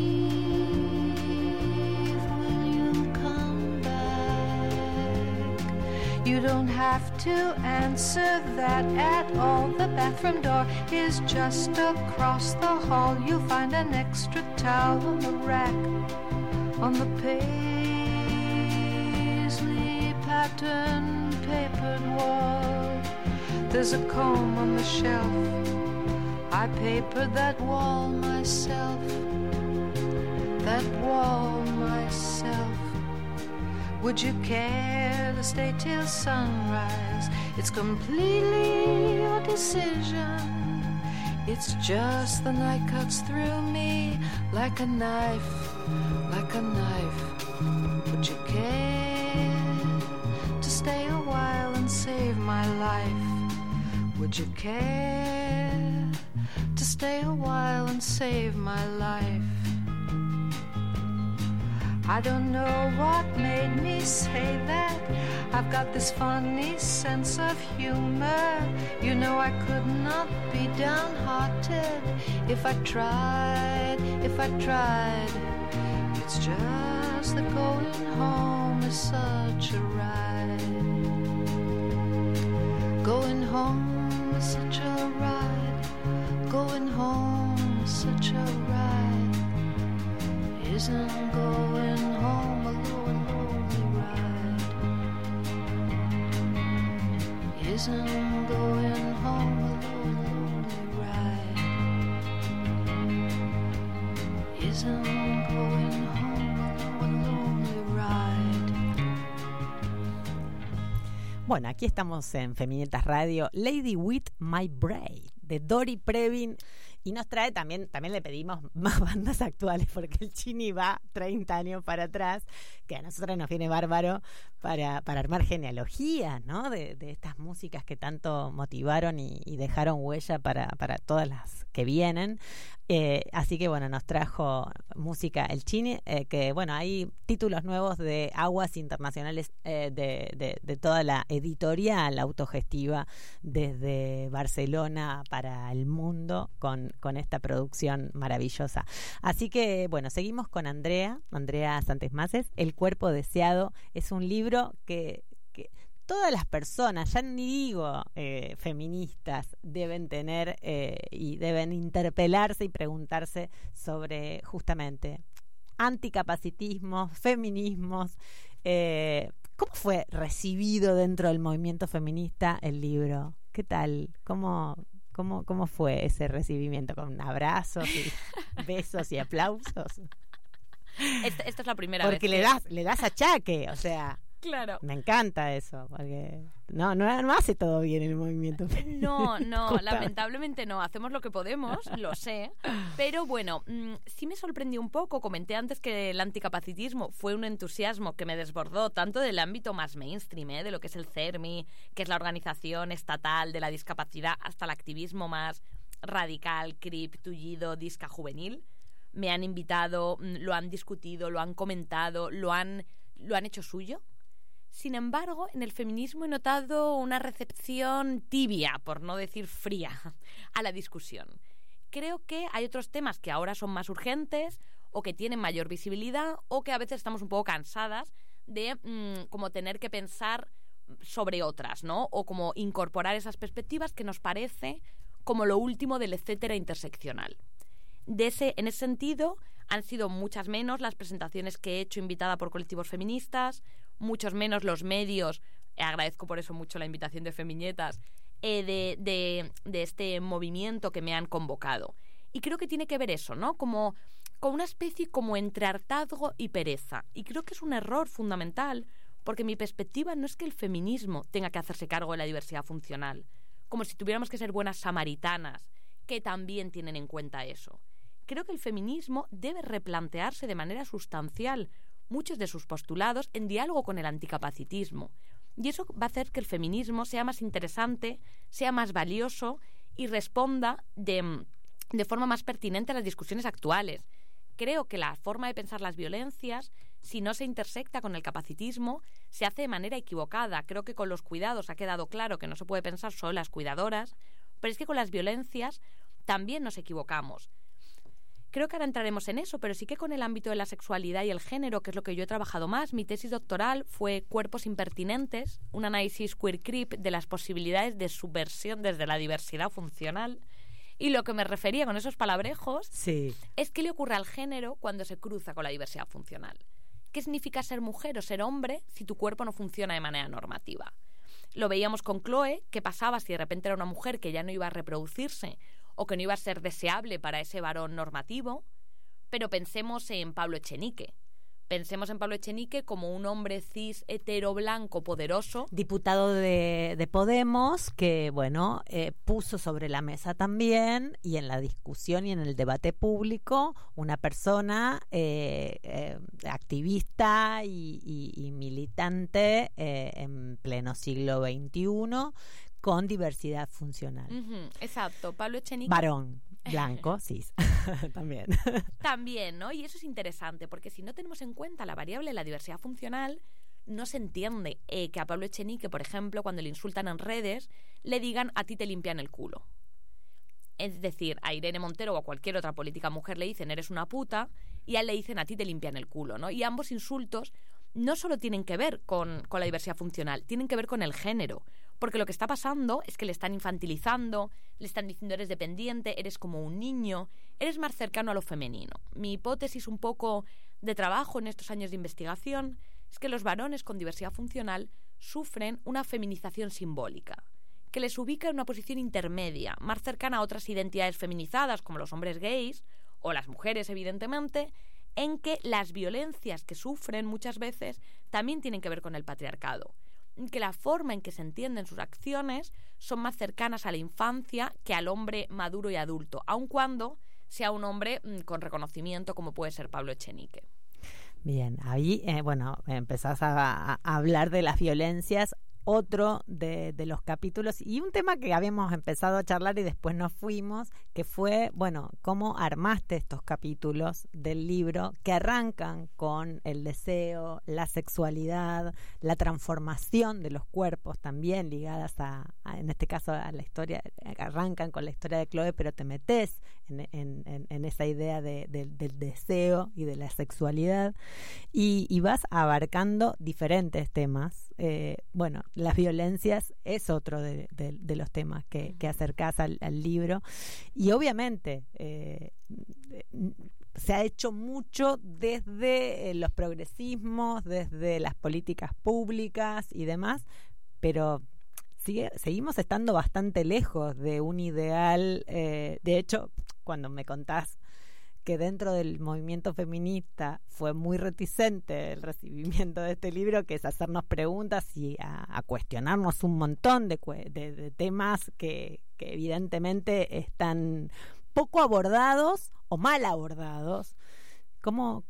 leave, will you come back? You don't have to answer that at all. The bathroom door is just across the hall. You'll find an extra towel on the rack, on the paisley pattern papered wall. There's a comb on the shelf. I papered that wall myself, that wall myself. Would you care to stay till sunrise? It's completely your decision. It's just the night cuts through me like a knife, like a knife. Would you care to stay a while and save my life? Would you care to stay a while and save my life? I don't know what made me say that. I've got this funny sense of humor. You know I could not be downhearted if I tried, if I tried. It's just that going home is such a ride. Going home is such a ride. Going home is such a ride. Isn't going home a lonely ride? isn't going home with a lonely ride. Isn't going home with a lonely ride. Bueno, aquí estamos en Feminietas Radio, Lady with My Braid, de Dori Previn. Y nos trae también le pedimos más bandas actuales, porque el Chini va 30 años para atrás, que a nosotros nos viene bárbaro para armar genealogías, ¿no? De estas músicas que tanto motivaron y dejaron huella para todas las que vienen. Así que bueno, nos trajo música el Chini, que bueno, hay títulos nuevos de aguas internacionales de toda la editorial autogestiva desde Barcelona para el mundo con esta producción maravillosa. Así que bueno, seguimos con Andrea Santos Mases. El cuerpo deseado es un libro que todas las personas, ya ni digo feministas, deben tener y deben interpelarse y preguntarse sobre justamente anticapacitismos, feminismos. ¿Cómo fue recibido dentro del movimiento feminista el libro? ¿Qué tal? ¿Cómo fue ese recibimiento? ¿Con abrazos y besos y aplausos? Esta es la primera Porque vez. Porque le das achaque, o sea... Claro. Me encanta eso, porque no hace todo bien el movimiento feminista. No, lamentablemente no. Hacemos lo que podemos, lo sé. Pero bueno, sí me sorprendió un poco. Comenté antes que el anticapacitismo fue un entusiasmo que me desbordó tanto del ámbito más mainstream, de lo que es el CERMI, que es la organización estatal de la discapacidad, hasta el activismo más radical, CRIP, tullido, disca juvenil. Me han invitado, lo han discutido, lo han comentado, lo han hecho suyo. Sin embargo, en el feminismo he notado una recepción tibia, por no decir fría, a la discusión. Creo que hay otros temas que ahora son más urgentes o que tienen mayor visibilidad o que a veces estamos un poco cansadas de como tener que pensar sobre otras, ¿no? O como incorporar esas perspectivas que nos parece como lo último del etcétera interseccional. En ese sentido, han sido muchas menos las presentaciones que he hecho invitada por colectivos feministas, muchos menos los medios, agradezco por eso mucho la invitación de Feminietas, de este movimiento que me han convocado. Y creo que tiene que ver eso, ¿no? Como con una especie como entre hartazgo y pereza. Y creo que es un error fundamental, porque mi perspectiva no es que el feminismo tenga que hacerse cargo de la diversidad funcional, como si tuviéramos que ser buenas samaritanas, que también tienen en cuenta eso. Creo que el feminismo debe replantearse de manera sustancial muchos de sus postulados en diálogo con el anticapacitismo. Y eso va a hacer que el feminismo sea más interesante, sea más valioso y responda de forma más pertinente a las discusiones actuales. Creo que la forma de pensar las violencias, si no se intersecta con el capacitismo, se hace de manera equivocada. Creo que con los cuidados ha quedado claro que no se puede pensar solo en las cuidadoras, pero es que con las violencias también nos equivocamos. Creo que ahora entraremos en eso, pero sí que con el ámbito de la sexualidad y el género, que es lo que yo he trabajado más, mi tesis doctoral fue Cuerpos impertinentes, un análisis queer-creep de las posibilidades de subversión desde la diversidad funcional. Y lo que me refería con esos palabrejos es qué le ocurre al género cuando se cruza con la diversidad funcional. ¿Qué significa ser mujer o ser hombre si tu cuerpo no funciona de manera normativa? Lo veíamos con Chloe, qué pasaba si de repente era una mujer que ya no iba a reproducirse o que no iba a ser deseable para ese varón normativo, pero pensemos en Pablo Echenique. Pensemos en Pablo Echenique como un hombre cis, hetero, blanco, poderoso. Diputado de Podemos, que, bueno, puso sobre la mesa también, y en la discusión y en el debate público, una persona activista y militante en pleno siglo XXI, con diversidad funcional. Exacto, Pablo Echenique. Varón, blanco, cis, también. También, ¿no? Y eso es interesante, porque si no tenemos en cuenta la variable de la diversidad funcional, no se entiende que a Pablo Echenique, por ejemplo, cuando le insultan en redes, le digan a ti te limpian el culo. Es decir, a Irene Montero o a cualquier otra política mujer le dicen eres una puta, y a él le dicen a ti te limpian el culo, ¿no? Y ambos insultos no solo tienen que ver con la diversidad funcional, tienen que ver con el género. Porque lo que está pasando es que le están infantilizando, le están diciendo eres dependiente, eres como un niño, eres más cercano a lo femenino. Mi hipótesis un poco de trabajo en estos años de investigación es que los varones con diversidad funcional sufren una feminización simbólica. que les ubica en una posición intermedia, más cercana a otras identidades feminizadas como los hombres gays o las mujeres, evidentemente, en que las violencias que sufren muchas veces también tienen que ver con el patriarcado, en que la forma en que se entienden sus acciones son más cercanas a la infancia que al hombre maduro y adulto, aun cuando sea un hombre con reconocimiento como puede ser Pablo Echenique. Bien, ahí, empezás a hablar de las violencias, otro de los capítulos, y un tema que habíamos empezado a charlar y después nos fuimos, que fue, cómo armaste estos capítulos del libro que arrancan con el deseo, la sexualidad, la transformación de los cuerpos también ligadas en este caso a la historia, arrancan con la historia de Chloe, pero te metes en esa idea del deseo y de la sexualidad y vas abarcando diferentes temas. Las violencias es otro de los temas que acercás al libro, y obviamente se ha hecho mucho desde los progresismos, desde las políticas públicas y demás, pero seguimos estando bastante lejos de un ideal. De hecho, cuando me contás que dentro del movimiento feminista fue muy reticente el recibimiento de este libro, que es hacernos preguntas y a cuestionarnos un montón de temas que evidentemente están poco abordados o mal abordados. ¿Cómo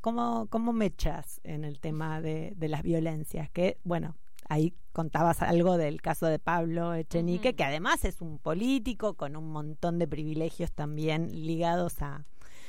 me echas en el tema de las violencias? Que, ahí contabas algo del caso de Pablo Echenique, que además es un político con un montón de privilegios también ligados a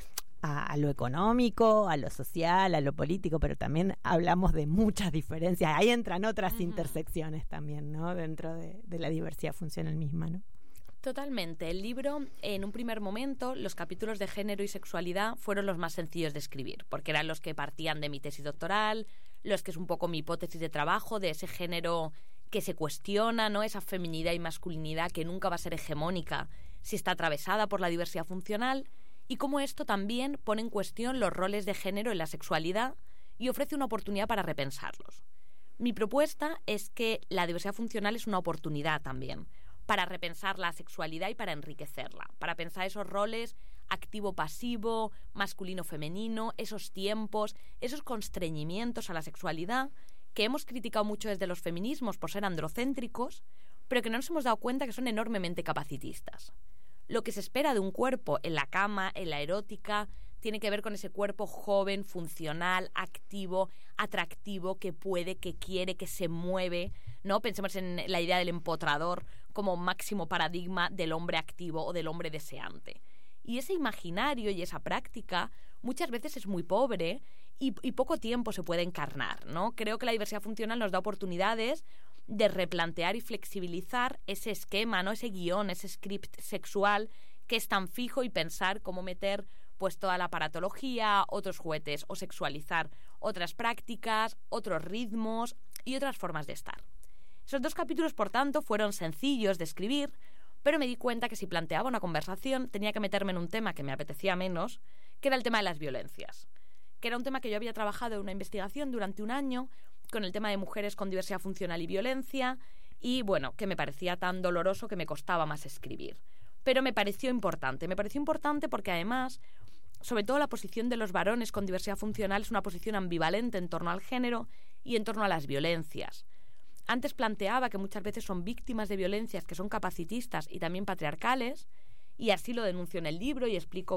lo económico, a lo social, a lo político, pero también hablamos de muchas diferencias. Ahí entran otras intersecciones también, ¿no? Dentro de la diversidad funcional misma, ¿no? Totalmente. El libro, en un primer momento, los capítulos de género y sexualidad fueron los más sencillos de escribir, porque eran los que partían de mi tesis doctoral, los que es un poco mi hipótesis de trabajo, de ese género que se cuestiona, ¿no? Esa feminidad y masculinidad que nunca va a ser hegemónica si está atravesada por la diversidad funcional, y cómo esto también pone en cuestión los roles de género en la sexualidad y ofrece una oportunidad para repensarlos. Mi propuesta es que la diversidad funcional es una oportunidad también para repensar la sexualidad y para enriquecerla, para pensar esos roles activo-pasivo, masculino-femenino, esos tiempos, esos constreñimientos a la sexualidad que hemos criticado mucho desde los feminismos por ser androcéntricos, pero que no nos hemos dado cuenta que son enormemente capacitistas. Lo que se espera de un cuerpo en la cama, en la erótica, tiene que ver con ese cuerpo joven, funcional, activo, atractivo, que puede, que quiere, que se mueve, ¿no? Pensemos en la idea del empotrador como máximo paradigma del hombre activo o del hombre deseante. Y ese imaginario y esa práctica muchas veces es muy pobre y poco tiempo se puede encarnar, ¿no? Creo que la diversidad funcional nos da oportunidades de replantear y flexibilizar ese esquema, ¿no? Ese guión, ese script sexual que es tan fijo, y pensar cómo meter pues toda la aparatología, otros juguetes, o sexualizar otras prácticas, otros ritmos y otras formas de estar. Esos dos capítulos, por tanto, fueron sencillos de escribir, pero me di cuenta que si planteaba una conversación tenía que meterme en un tema que me apetecía menos, que era el tema de las violencias, que era un tema que yo había trabajado en una investigación durante un año con el tema de mujeres con diversidad funcional y violencia, y que me parecía tan doloroso que me costaba más escribir. Pero me pareció importante porque además, sobre todo la posición de los varones con diversidad funcional es una posición ambivalente en torno al género y en torno a las violencias. Antes planteaba que muchas veces son víctimas de violencias que son capacitistas y también patriarcales, y así lo denuncio en el libro y explico,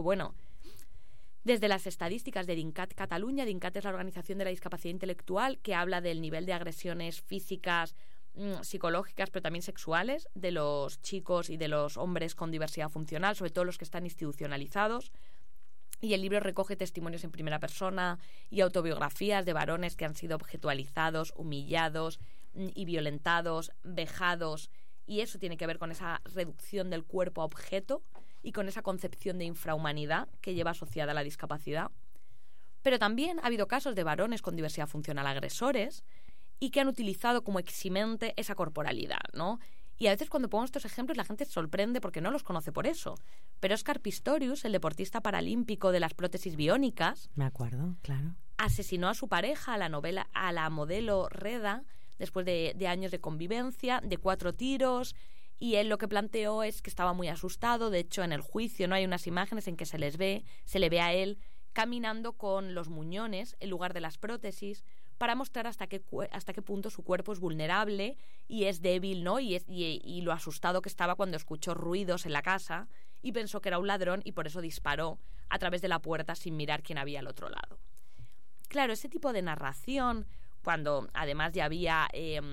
desde las estadísticas de DINCAT Cataluña. DINCAT es la organización de la discapacidad intelectual que habla del nivel de agresiones físicas, psicológicas, pero también sexuales de los chicos y de los hombres con diversidad funcional, sobre todo los que están institucionalizados. Y el libro recoge testimonios en primera persona y autobiografías de varones que han sido objetualizados, humillados y violentados, vejados, y eso tiene que ver con esa reducción del cuerpo a objeto y con esa concepción de infrahumanidad que lleva asociada a la discapacidad. Pero también ha habido casos de varones con diversidad funcional agresores y que han utilizado como eximente esa corporalidad, ¿no? Y a veces cuando pongo estos ejemplos la gente se sorprende porque no los conoce por eso. Pero Óscar Pistorius, el deportista paralímpico de las prótesis biónicas, me acuerdo, claro, asesinó a su pareja, a la modelo Reda, después de años de convivencia, de 4 tiros. Y él lo que planteó es que estaba muy asustado. De hecho, en el juicio no hay unas imágenes en que se le ve a él caminando con los muñones en lugar de las prótesis para mostrar hasta qué punto su cuerpo es vulnerable y es débil, ¿no? Y lo asustado que estaba cuando escuchó ruidos en la casa y pensó que era un ladrón y por eso disparó a través de la puerta sin mirar quién había al otro lado. Claro, ese tipo de narración, cuando además ya había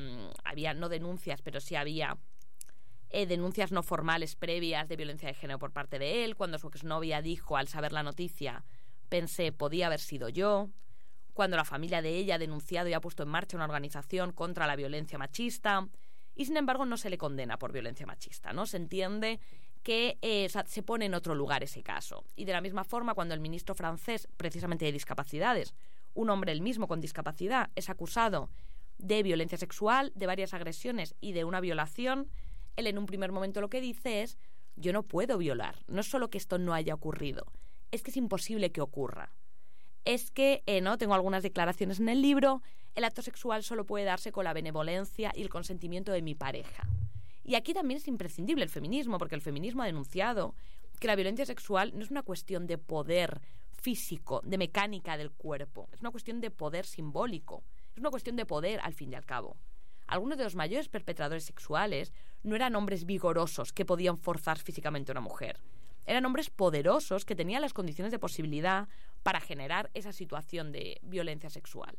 no denuncias, pero sí había denuncias no formales previas de violencia de género por parte de él, cuando su exnovia dijo al saber la noticia, pensé, podía haber sido yo, cuando la familia de ella ha denunciado y ha puesto en marcha una organización contra la violencia machista, y sin embargo no se le condena por violencia machista, ¿no? Se entiende que se pone en otro lugar ese caso. Y de la misma forma, cuando el ministro francés, precisamente de discapacidades, un hombre el mismo con discapacidad, es acusado de violencia sexual, de varias agresiones y de una violación, él en un primer momento lo que dice es, yo no puedo violar, no es solo que esto no haya ocurrido, es que es imposible que ocurra. Es que, tengo algunas declaraciones en el libro, el acto sexual solo puede darse con la benevolencia y el consentimiento de mi pareja. Y aquí también es imprescindible el feminismo, porque el feminismo ha denunciado que la violencia sexual no es una cuestión de poder físico, de mecánica del cuerpo, es una cuestión de poder simbólico, es una cuestión de poder al fin y al cabo. Algunos de los mayores perpetradores sexuales no eran hombres vigorosos que podían forzar físicamente a una mujer. Eran hombres poderosos que tenían las condiciones de posibilidad para generar esa situación de violencia sexual.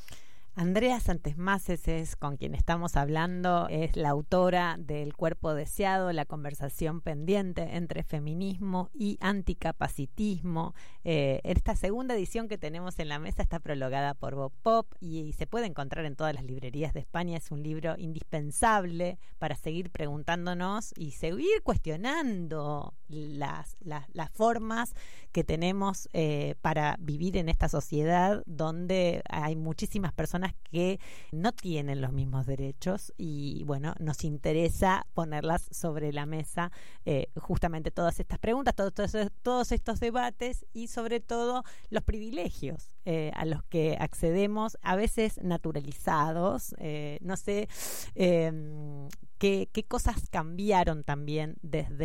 Andrea Santesmaces es con quien estamos hablando, es la autora del Cuerpo Deseado, la conversación pendiente entre feminismo y anticapacitismo. Esta segunda edición que tenemos en la mesa está prologada por Bob Pop y se puede encontrar en todas las librerías de España. Es un libro indispensable para seguir preguntándonos y seguir cuestionando las formas que tenemos para vivir en esta sociedad donde hay muchísimas personas que no tienen los mismos derechos y bueno, nos interesa ponerlas sobre la mesa, justamente todas estas preguntas, todos estos debates y sobre todo los privilegios a los que accedemos, a veces naturalizados, no sé qué cosas cambiaron también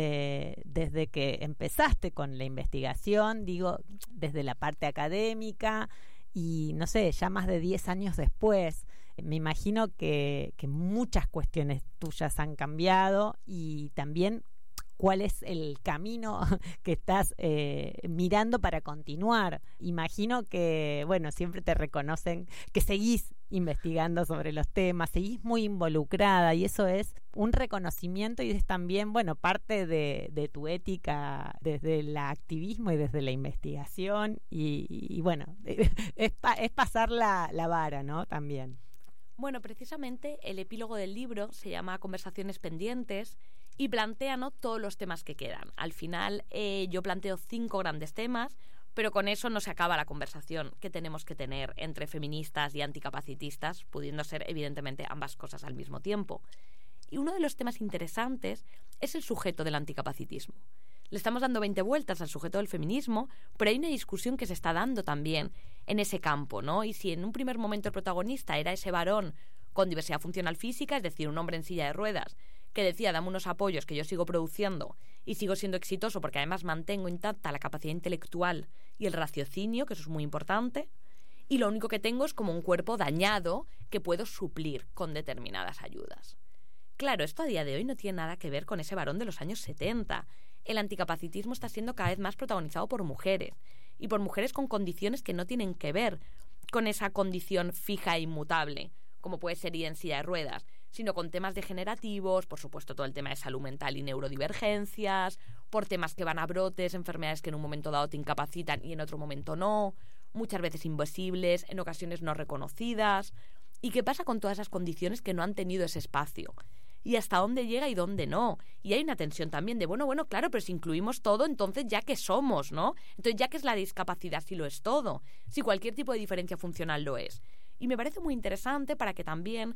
desde que empezaste con la investigación, digo, desde la parte académica. Y no sé, ya más de 10 años después, me imagino que muchas cuestiones tuyas han cambiado y también cuál es el camino que estás mirando para continuar. Imagino que, bueno, siempre te reconocen que seguís investigando sobre los temas, seguís muy involucrada y eso es un reconocimiento y es también, bueno, parte de tu ética desde el activismo y desde la investigación y bueno, es pasar la vara, ¿no? También. Bueno, precisamente el epílogo del libro se llama Conversaciones pendientes y plantea, ¿no?, todos los temas que quedan. Al final yo planteo 5 grandes temas, pero con eso no se acaba la conversación que tenemos que tener entre feministas y anticapacitistas, pudiendo ser evidentemente ambas cosas al mismo tiempo. Y uno de los temas interesantes es el sujeto del anticapacitismo. Le estamos dando 20 vueltas al sujeto del feminismo, pero hay una discusión que se está dando también en ese campo, ¿no? Y si en un primer momento el protagonista era ese varón con diversidad funcional física, es decir, un hombre en silla de ruedas, que decía, dame unos apoyos que yo sigo produciendo y sigo siendo exitoso porque además mantengo intacta la capacidad intelectual y el raciocinio, que eso es muy importante, y lo único que tengo es como un cuerpo dañado que puedo suplir con determinadas ayudas. Claro, esto a día de hoy no tiene nada que ver con ese varón de los años 70. El anticapacitismo está siendo cada vez más protagonizado por mujeres, y por mujeres con condiciones que no tienen que ver con esa condición fija e inmutable, como puede ser ir en silla de ruedas, sino con temas degenerativos, por supuesto todo el tema de salud mental y neurodivergencias, por temas que van a brotes, enfermedades que en un momento dado te incapacitan y en otro momento no, muchas veces invisibles, en ocasiones no reconocidas. ¿Y qué pasa con todas esas condiciones que no han tenido ese espacio? ¿Y hasta dónde llega y dónde no? Y hay una tensión también de, bueno, claro, pero si incluimos todo, entonces ya que somos, ¿no? Entonces ya que es la discapacidad, si lo es todo, si cualquier tipo de diferencia funcional lo es. Y me parece muy interesante para que también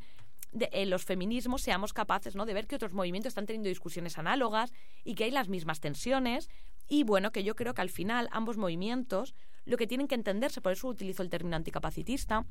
los feminismos seamos capaces, ¿no?, de ver que otros movimientos están teniendo discusiones análogas y que hay las mismas tensiones y, bueno, que yo creo que al final ambos movimientos lo que tienen que entenderse, por eso utilizo el término anticapacitista,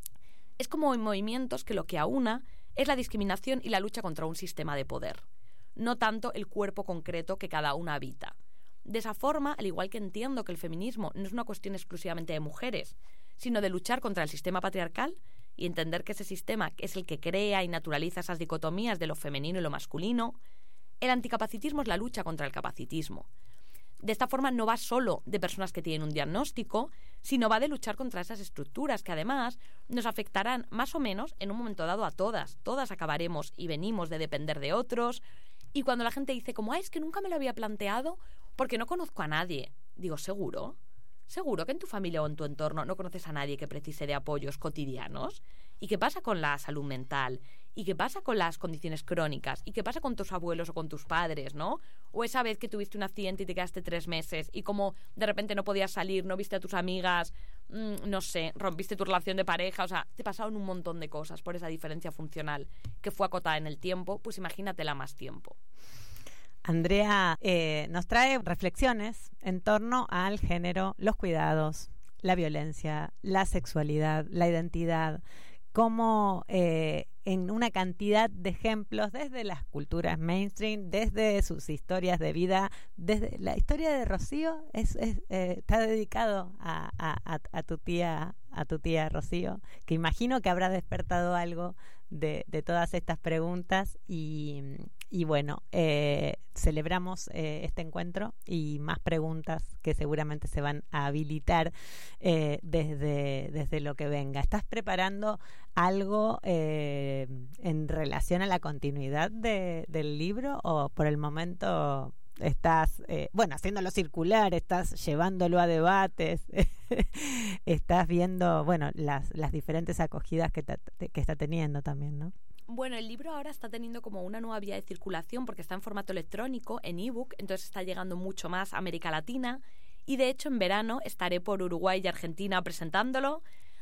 es como movimientos que lo que aúna es la discriminación y la lucha contra un sistema de poder. no tanto el cuerpo concreto que cada una habita. De esa forma, al igual que entiendo que el feminismo no es una cuestión exclusivamente de mujeres, sino de luchar contra el sistema patriarcal y entender que ese sistema es el que crea y naturaliza esas dicotomías de lo femenino y lo masculino, el anticapacitismo es la lucha contra el capacitismo. De esta forma no va solo de personas que tienen un diagnóstico, sino va de luchar contra esas estructuras que además nos afectarán más o menos en un momento dado a todas. Todas acabaremos y venimos de depender de otros. Y cuando la gente dice como, es que nunca me lo había planteado porque no conozco a nadie. Digo, ¿seguro? ¿Seguro que en tu familia o en tu entorno no conoces a nadie que precise de apoyos cotidianos? ¿Y qué pasa con la salud mental? ¿Y qué pasa con las condiciones crónicas? ¿Y qué pasa con tus abuelos o con tus padres, no? O esa vez que tuviste un accidente y te quedaste 3 meses y como de repente no podías salir, no viste a tus amigas, no sé, rompiste tu relación de pareja, o sea, te pasaron un montón de cosas por esa diferencia funcional que fue acotada en el tiempo, pues imagínatela más tiempo. Andrea nos trae reflexiones en torno al género, los cuidados, la violencia, la sexualidad, la identidad, cómo en una cantidad de ejemplos, desde las culturas mainstream, desde sus historias de vida, desde la historia de Rocío está dedicado a tu tía Rocío, que imagino que habrá despertado algo de todas estas preguntas y bueno, celebramos este encuentro y más preguntas que seguramente se van a habilitar desde lo que venga. ¿Estás preparando algo en relación a la continuidad del libro o por el momento estás, haciéndolo circular, estás llevándolo a debates, estás viendo, las diferentes acogidas que está teniendo también, ¿no? Bueno, el libro ahora está teniendo como una nueva vía de circulación porque está en formato electrónico, en ebook, entonces está llegando mucho más a América Latina y de hecho en verano estaré por Uruguay y Argentina presentándolo,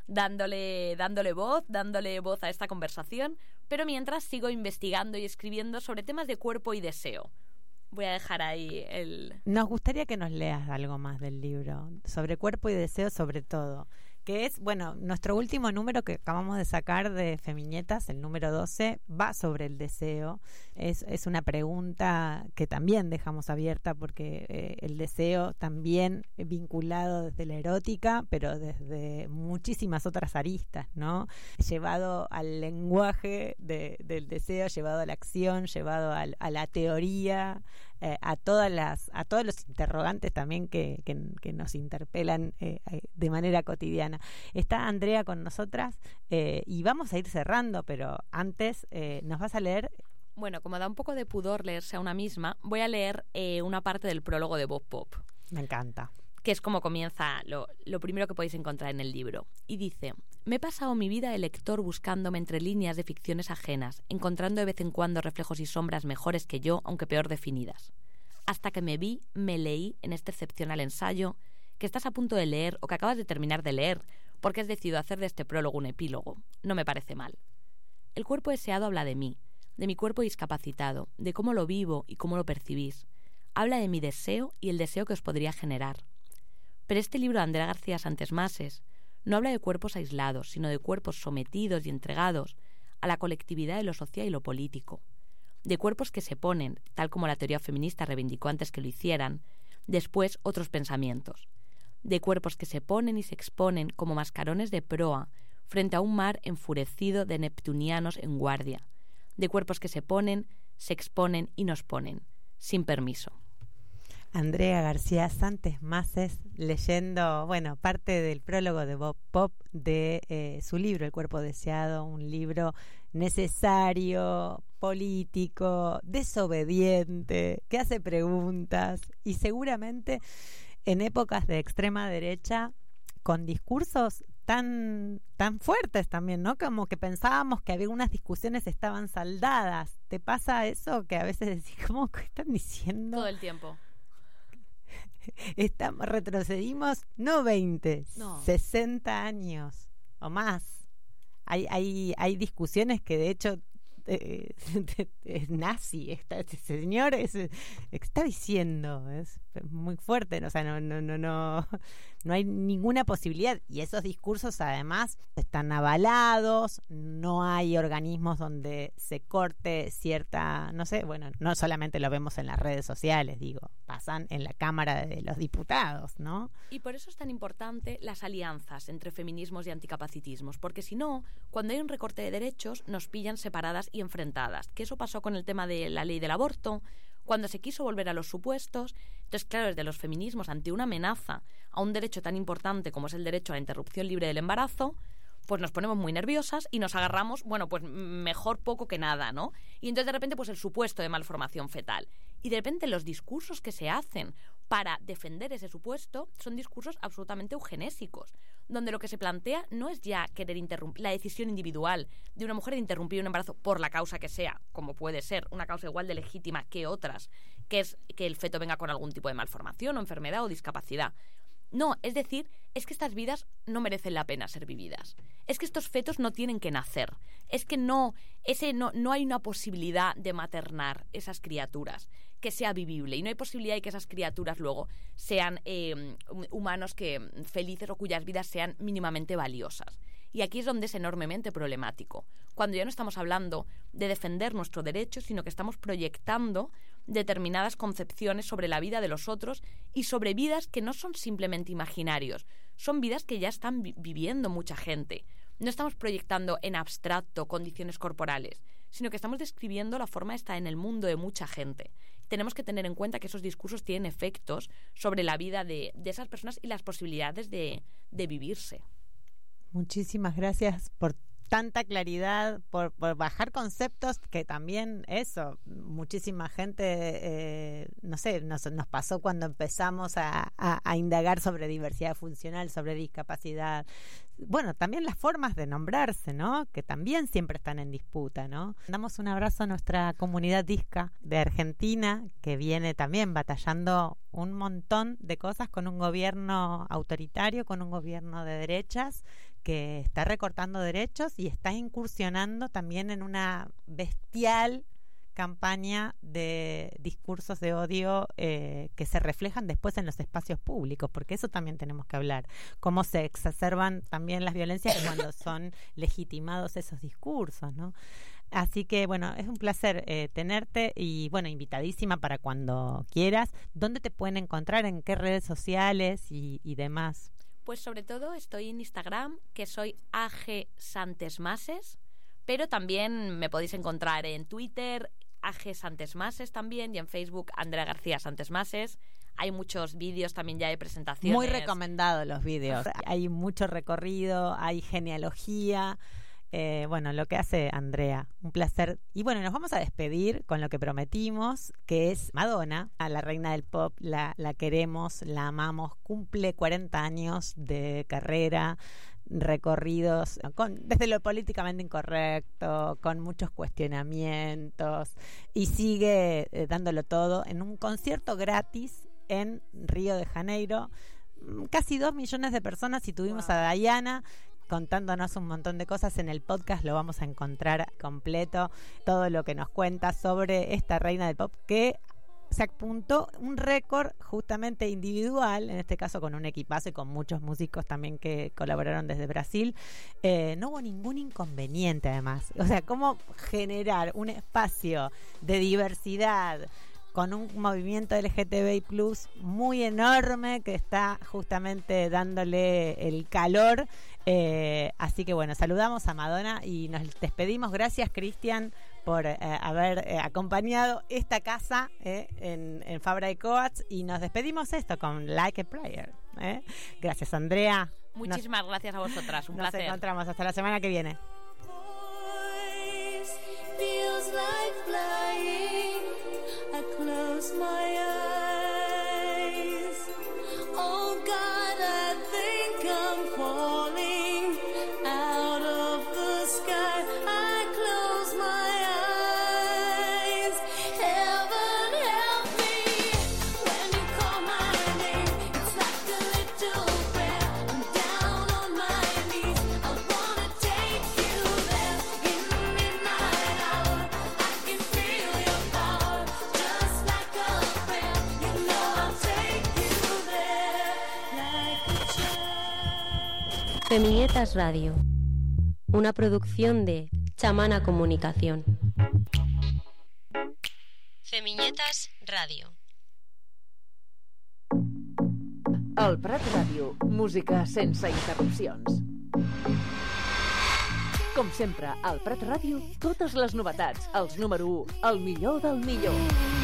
dándole voz a esta conversación, pero mientras sigo investigando y escribiendo sobre temas de cuerpo y deseo. Voy a dejar ahí Nos gustaría que nos leas algo más del libro, sobre cuerpo y deseo sobre todo, que es, nuestro último número que acabamos de sacar de Femiñetas, el número 12, va sobre el deseo. Es una pregunta que también dejamos abierta porque el deseo también vinculado desde la erótica, pero desde muchísimas otras aristas, ¿no? Llevado al lenguaje del deseo, llevado a la acción, llevado a la teoría, a todos los interrogantes también que nos interpelan de manera cotidiana. Está Andrea con nosotras y vamos a ir cerrando, pero antes nos vas a leer. Bueno, como da un poco de pudor leerse a una misma, voy a leer una parte del prólogo de Bob Pop. Me encanta. Que es como comienza lo primero que podéis encontrar en el libro. Y dice: me he pasado mi vida de lector buscándome entre líneas de ficciones ajenas, encontrando de vez en cuando reflejos y sombras mejores que yo, aunque peor definidas. Hasta que me leí en este excepcional ensayo que estás a punto de leer o que acabas de terminar de leer, porque has decidido hacer de este prólogo un epílogo. No me parece mal. El cuerpo deseado habla de mí, de mi cuerpo discapacitado, de cómo lo vivo y cómo lo percibís. Habla de mi deseo y el deseo que os podría generar. Pero este libro de Andrea García Santes Mases no habla de cuerpos aislados, sino de cuerpos sometidos y entregados a la colectividad de lo social y lo político. De cuerpos que se ponen, tal como la teoría feminista reivindicó antes que lo hicieran, después otros pensamientos. De cuerpos que se ponen y se exponen como mascarones de proa frente a un mar enfurecido de neptunianos en guardia. De cuerpos que se ponen, se exponen y nos ponen, sin permiso. Andrea García Santes Mases leyendo, parte del prólogo de Bob Pop de su libro El cuerpo deseado, un libro necesario, político, desobediente, que hace preguntas y seguramente en épocas de extrema derecha con discursos tan fuertes también, ¿no? Como que pensábamos que algunas discusiones estaban saldadas. ¿Te pasa eso que a veces decís, ¿cómo que están diciendo? Todo el tiempo. Retrocedimos, no 20, 60 años o más. Hay discusiones que de hecho es nazi, este señor está diciendo, es muy fuerte, o sea, no hay ninguna posibilidad, y esos discursos además están avalados, no hay organismos donde se corte cierta, no sé, bueno, no solamente lo vemos en las redes sociales, digo, pasan en la Cámara de los Diputados, ¿no? Y por eso es tan importante las alianzas entre feminismos y anticapacitismos, porque si no, cuando hay un recorte de derechos nos pillan separadas y enfrentadas, que eso pasó con el tema de la ley del aborto, cuando se quiso volver a los supuestos. Entonces, claro, desde los feminismos, ante una amenaza a un derecho tan importante como es el derecho a la interrupción libre del embarazo, pues nos ponemos muy nerviosas y nos agarramos, bueno, pues mejor poco que nada, ¿no? Y entonces de repente pues el supuesto de malformación fetal. Y de repente los discursos que se hacen para defender ese supuesto son discursos absolutamente eugenésicos, donde lo que se plantea no es ya querer interrumpir la decisión individual de una mujer de interrumpir un embarazo por la causa que sea, como puede ser una causa igual de legítima que otras, que es que el feto venga con algún tipo de malformación o enfermedad o discapacidad. No, es decir, es que estas vidas no merecen la pena ser vividas. Es que estos fetos no tienen que nacer. Es que no hay una posibilidad de maternar esas criaturas que sea vivible, y no hay posibilidad de que esas criaturas luego sean humanos felices o cuyas vidas sean mínimamente valiosas. Y aquí es donde es enormemente problemático, cuando ya no estamos hablando de defender nuestro derecho, sino que estamos proyectando determinadas concepciones sobre la vida de los otros y sobre vidas que no son simplemente imaginarios, son vidas que ya están viviendo mucha gente. No estamos proyectando en abstracto condiciones corporales, sino que estamos describiendo la forma de estar en el mundo de mucha gente. Tenemos que tener en cuenta que esos discursos tienen efectos sobre la vida de esas personas y las posibilidades de vivirse. Muchísimas gracias por tanta claridad, por bajar conceptos que también eso, muchísima gente, no sé, nos pasó cuando empezamos a indagar sobre diversidad funcional, sobre discapacidad. Bueno, también las formas de nombrarse, ¿no? Que también siempre están en disputa, ¿no? Damos un abrazo a nuestra comunidad disca de Argentina, que viene también batallando un montón de cosas con un gobierno autoritario, con un gobierno de derechas, que está recortando derechos y está incursionando también en una bestial campaña de discursos de odio que se reflejan después en los espacios públicos, porque eso también tenemos que hablar, cómo se exacerban también las violencias cuando son legitimados esos discursos, ¿no? Así que, bueno, es un placer tenerte y, bueno, invitadísima para cuando quieras. ¿Dónde te pueden encontrar? ¿En qué redes sociales y demás? Pues sobre todo estoy en Instagram, que soy AG Santesmases, pero también me podéis encontrar en Twitter, AG Santesmases también, y en Facebook, Andrea García Santesmases. Hay muchos vídeos también ya de presentaciones. Muy recomendados los vídeos. Hay mucho recorrido, hay genealogía. Bueno, lo que hace Andrea, un placer. Y bueno, nos vamos a despedir con lo que prometimos, que es Madonna, a la reina del pop, la queremos, la amamos, cumple 40 años de carrera, recorridos desde lo políticamente incorrecto, con muchos cuestionamientos, y sigue dándolo todo en un concierto gratis en Río de Janeiro. Casi 2 millones de personas, y tuvimos a Diana contándonos un montón de cosas. En el podcast lo vamos a encontrar completo, todo lo que nos cuenta sobre esta reina del pop que se apuntó un récord justamente individual, en este caso con un equipazo y con muchos músicos también que colaboraron desde Brasil. No hubo ningún inconveniente además, o sea, cómo generar un espacio de diversidad con un movimiento LGTBI+ muy enorme que está justamente dándole el calor. Así que bueno, saludamos a Madonna y nos despedimos. Gracias, Cristian, por haber acompañado esta casa en Fabra y Coats, y nos despedimos esto con Like a Prayer. Gracias, Andrea. Muchísimas gracias a vosotras, un placer. Nos encontramos hasta la semana que viene. Feels like flying. I close my eyes. Oh God, I think I'm falling out of the sky. I close my eyes. Heaven help me when you call my name. It's like a little prayer. I'm down on my knees. I wanna take you there in the midnight hour. Feminietas Radio, una producción de Chamana Comunicación. Feminietas Radio. El Prat Ràdio, música sense interrupcions. Com sempre, al Prat Ràdio, totes les novetats, els número 1, el millor del millor.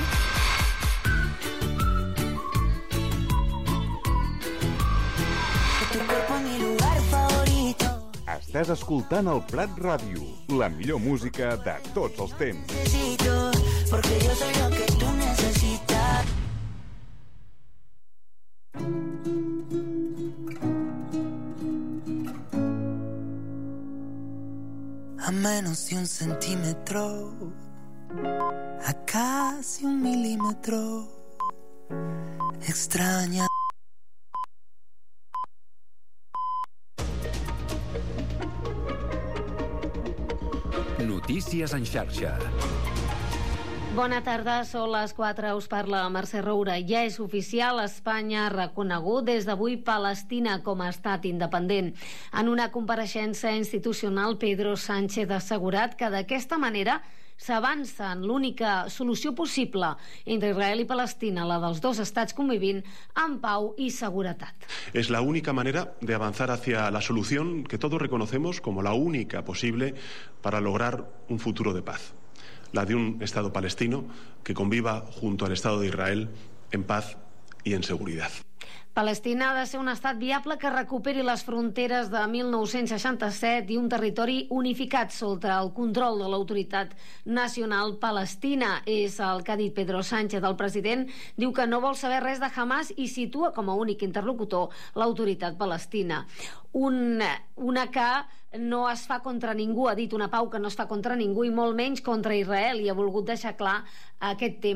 Estàs escoltant el Prat Ràdio, la millor música de tots els temps. A menos de 1 centímetro, a casi 1 milímetro, extraña. Notícies en xarxa. Bona tarda, són les 4, us parla Mercè Roura. Ja és oficial, Espanya ha reconegut des d'avui Palestina com a estat independent. En una compareixença institucional, Pedro Sánchez ha assegurat que d'aquesta manera s'avança en l'única solució possible entre Israel i Palestina, la dels dos estats convivint en pau y seguretat. Es la única manera de avanzar hacia la solución que todos reconocemos como la única posible para lograr un futuro de paz. La de un Estado palestino que conviva junto al Estado de Israel en paz y en seguridad. Palestina ha de ser un estat viable que recuperi les fronteres de 1967 i un territori unificat sota el control de l'autoritat nacional palestina. És el que ha dit Pedro Sánchez. El president diu que no vol saber res de Hamas i situa com a únic interlocutor l'autoritat palestina. Una que no es fa contra ningú, ha dit, una pau que no es fa contra ningú i molt menys contra Israel, i ha volgut deixar clar aquest tema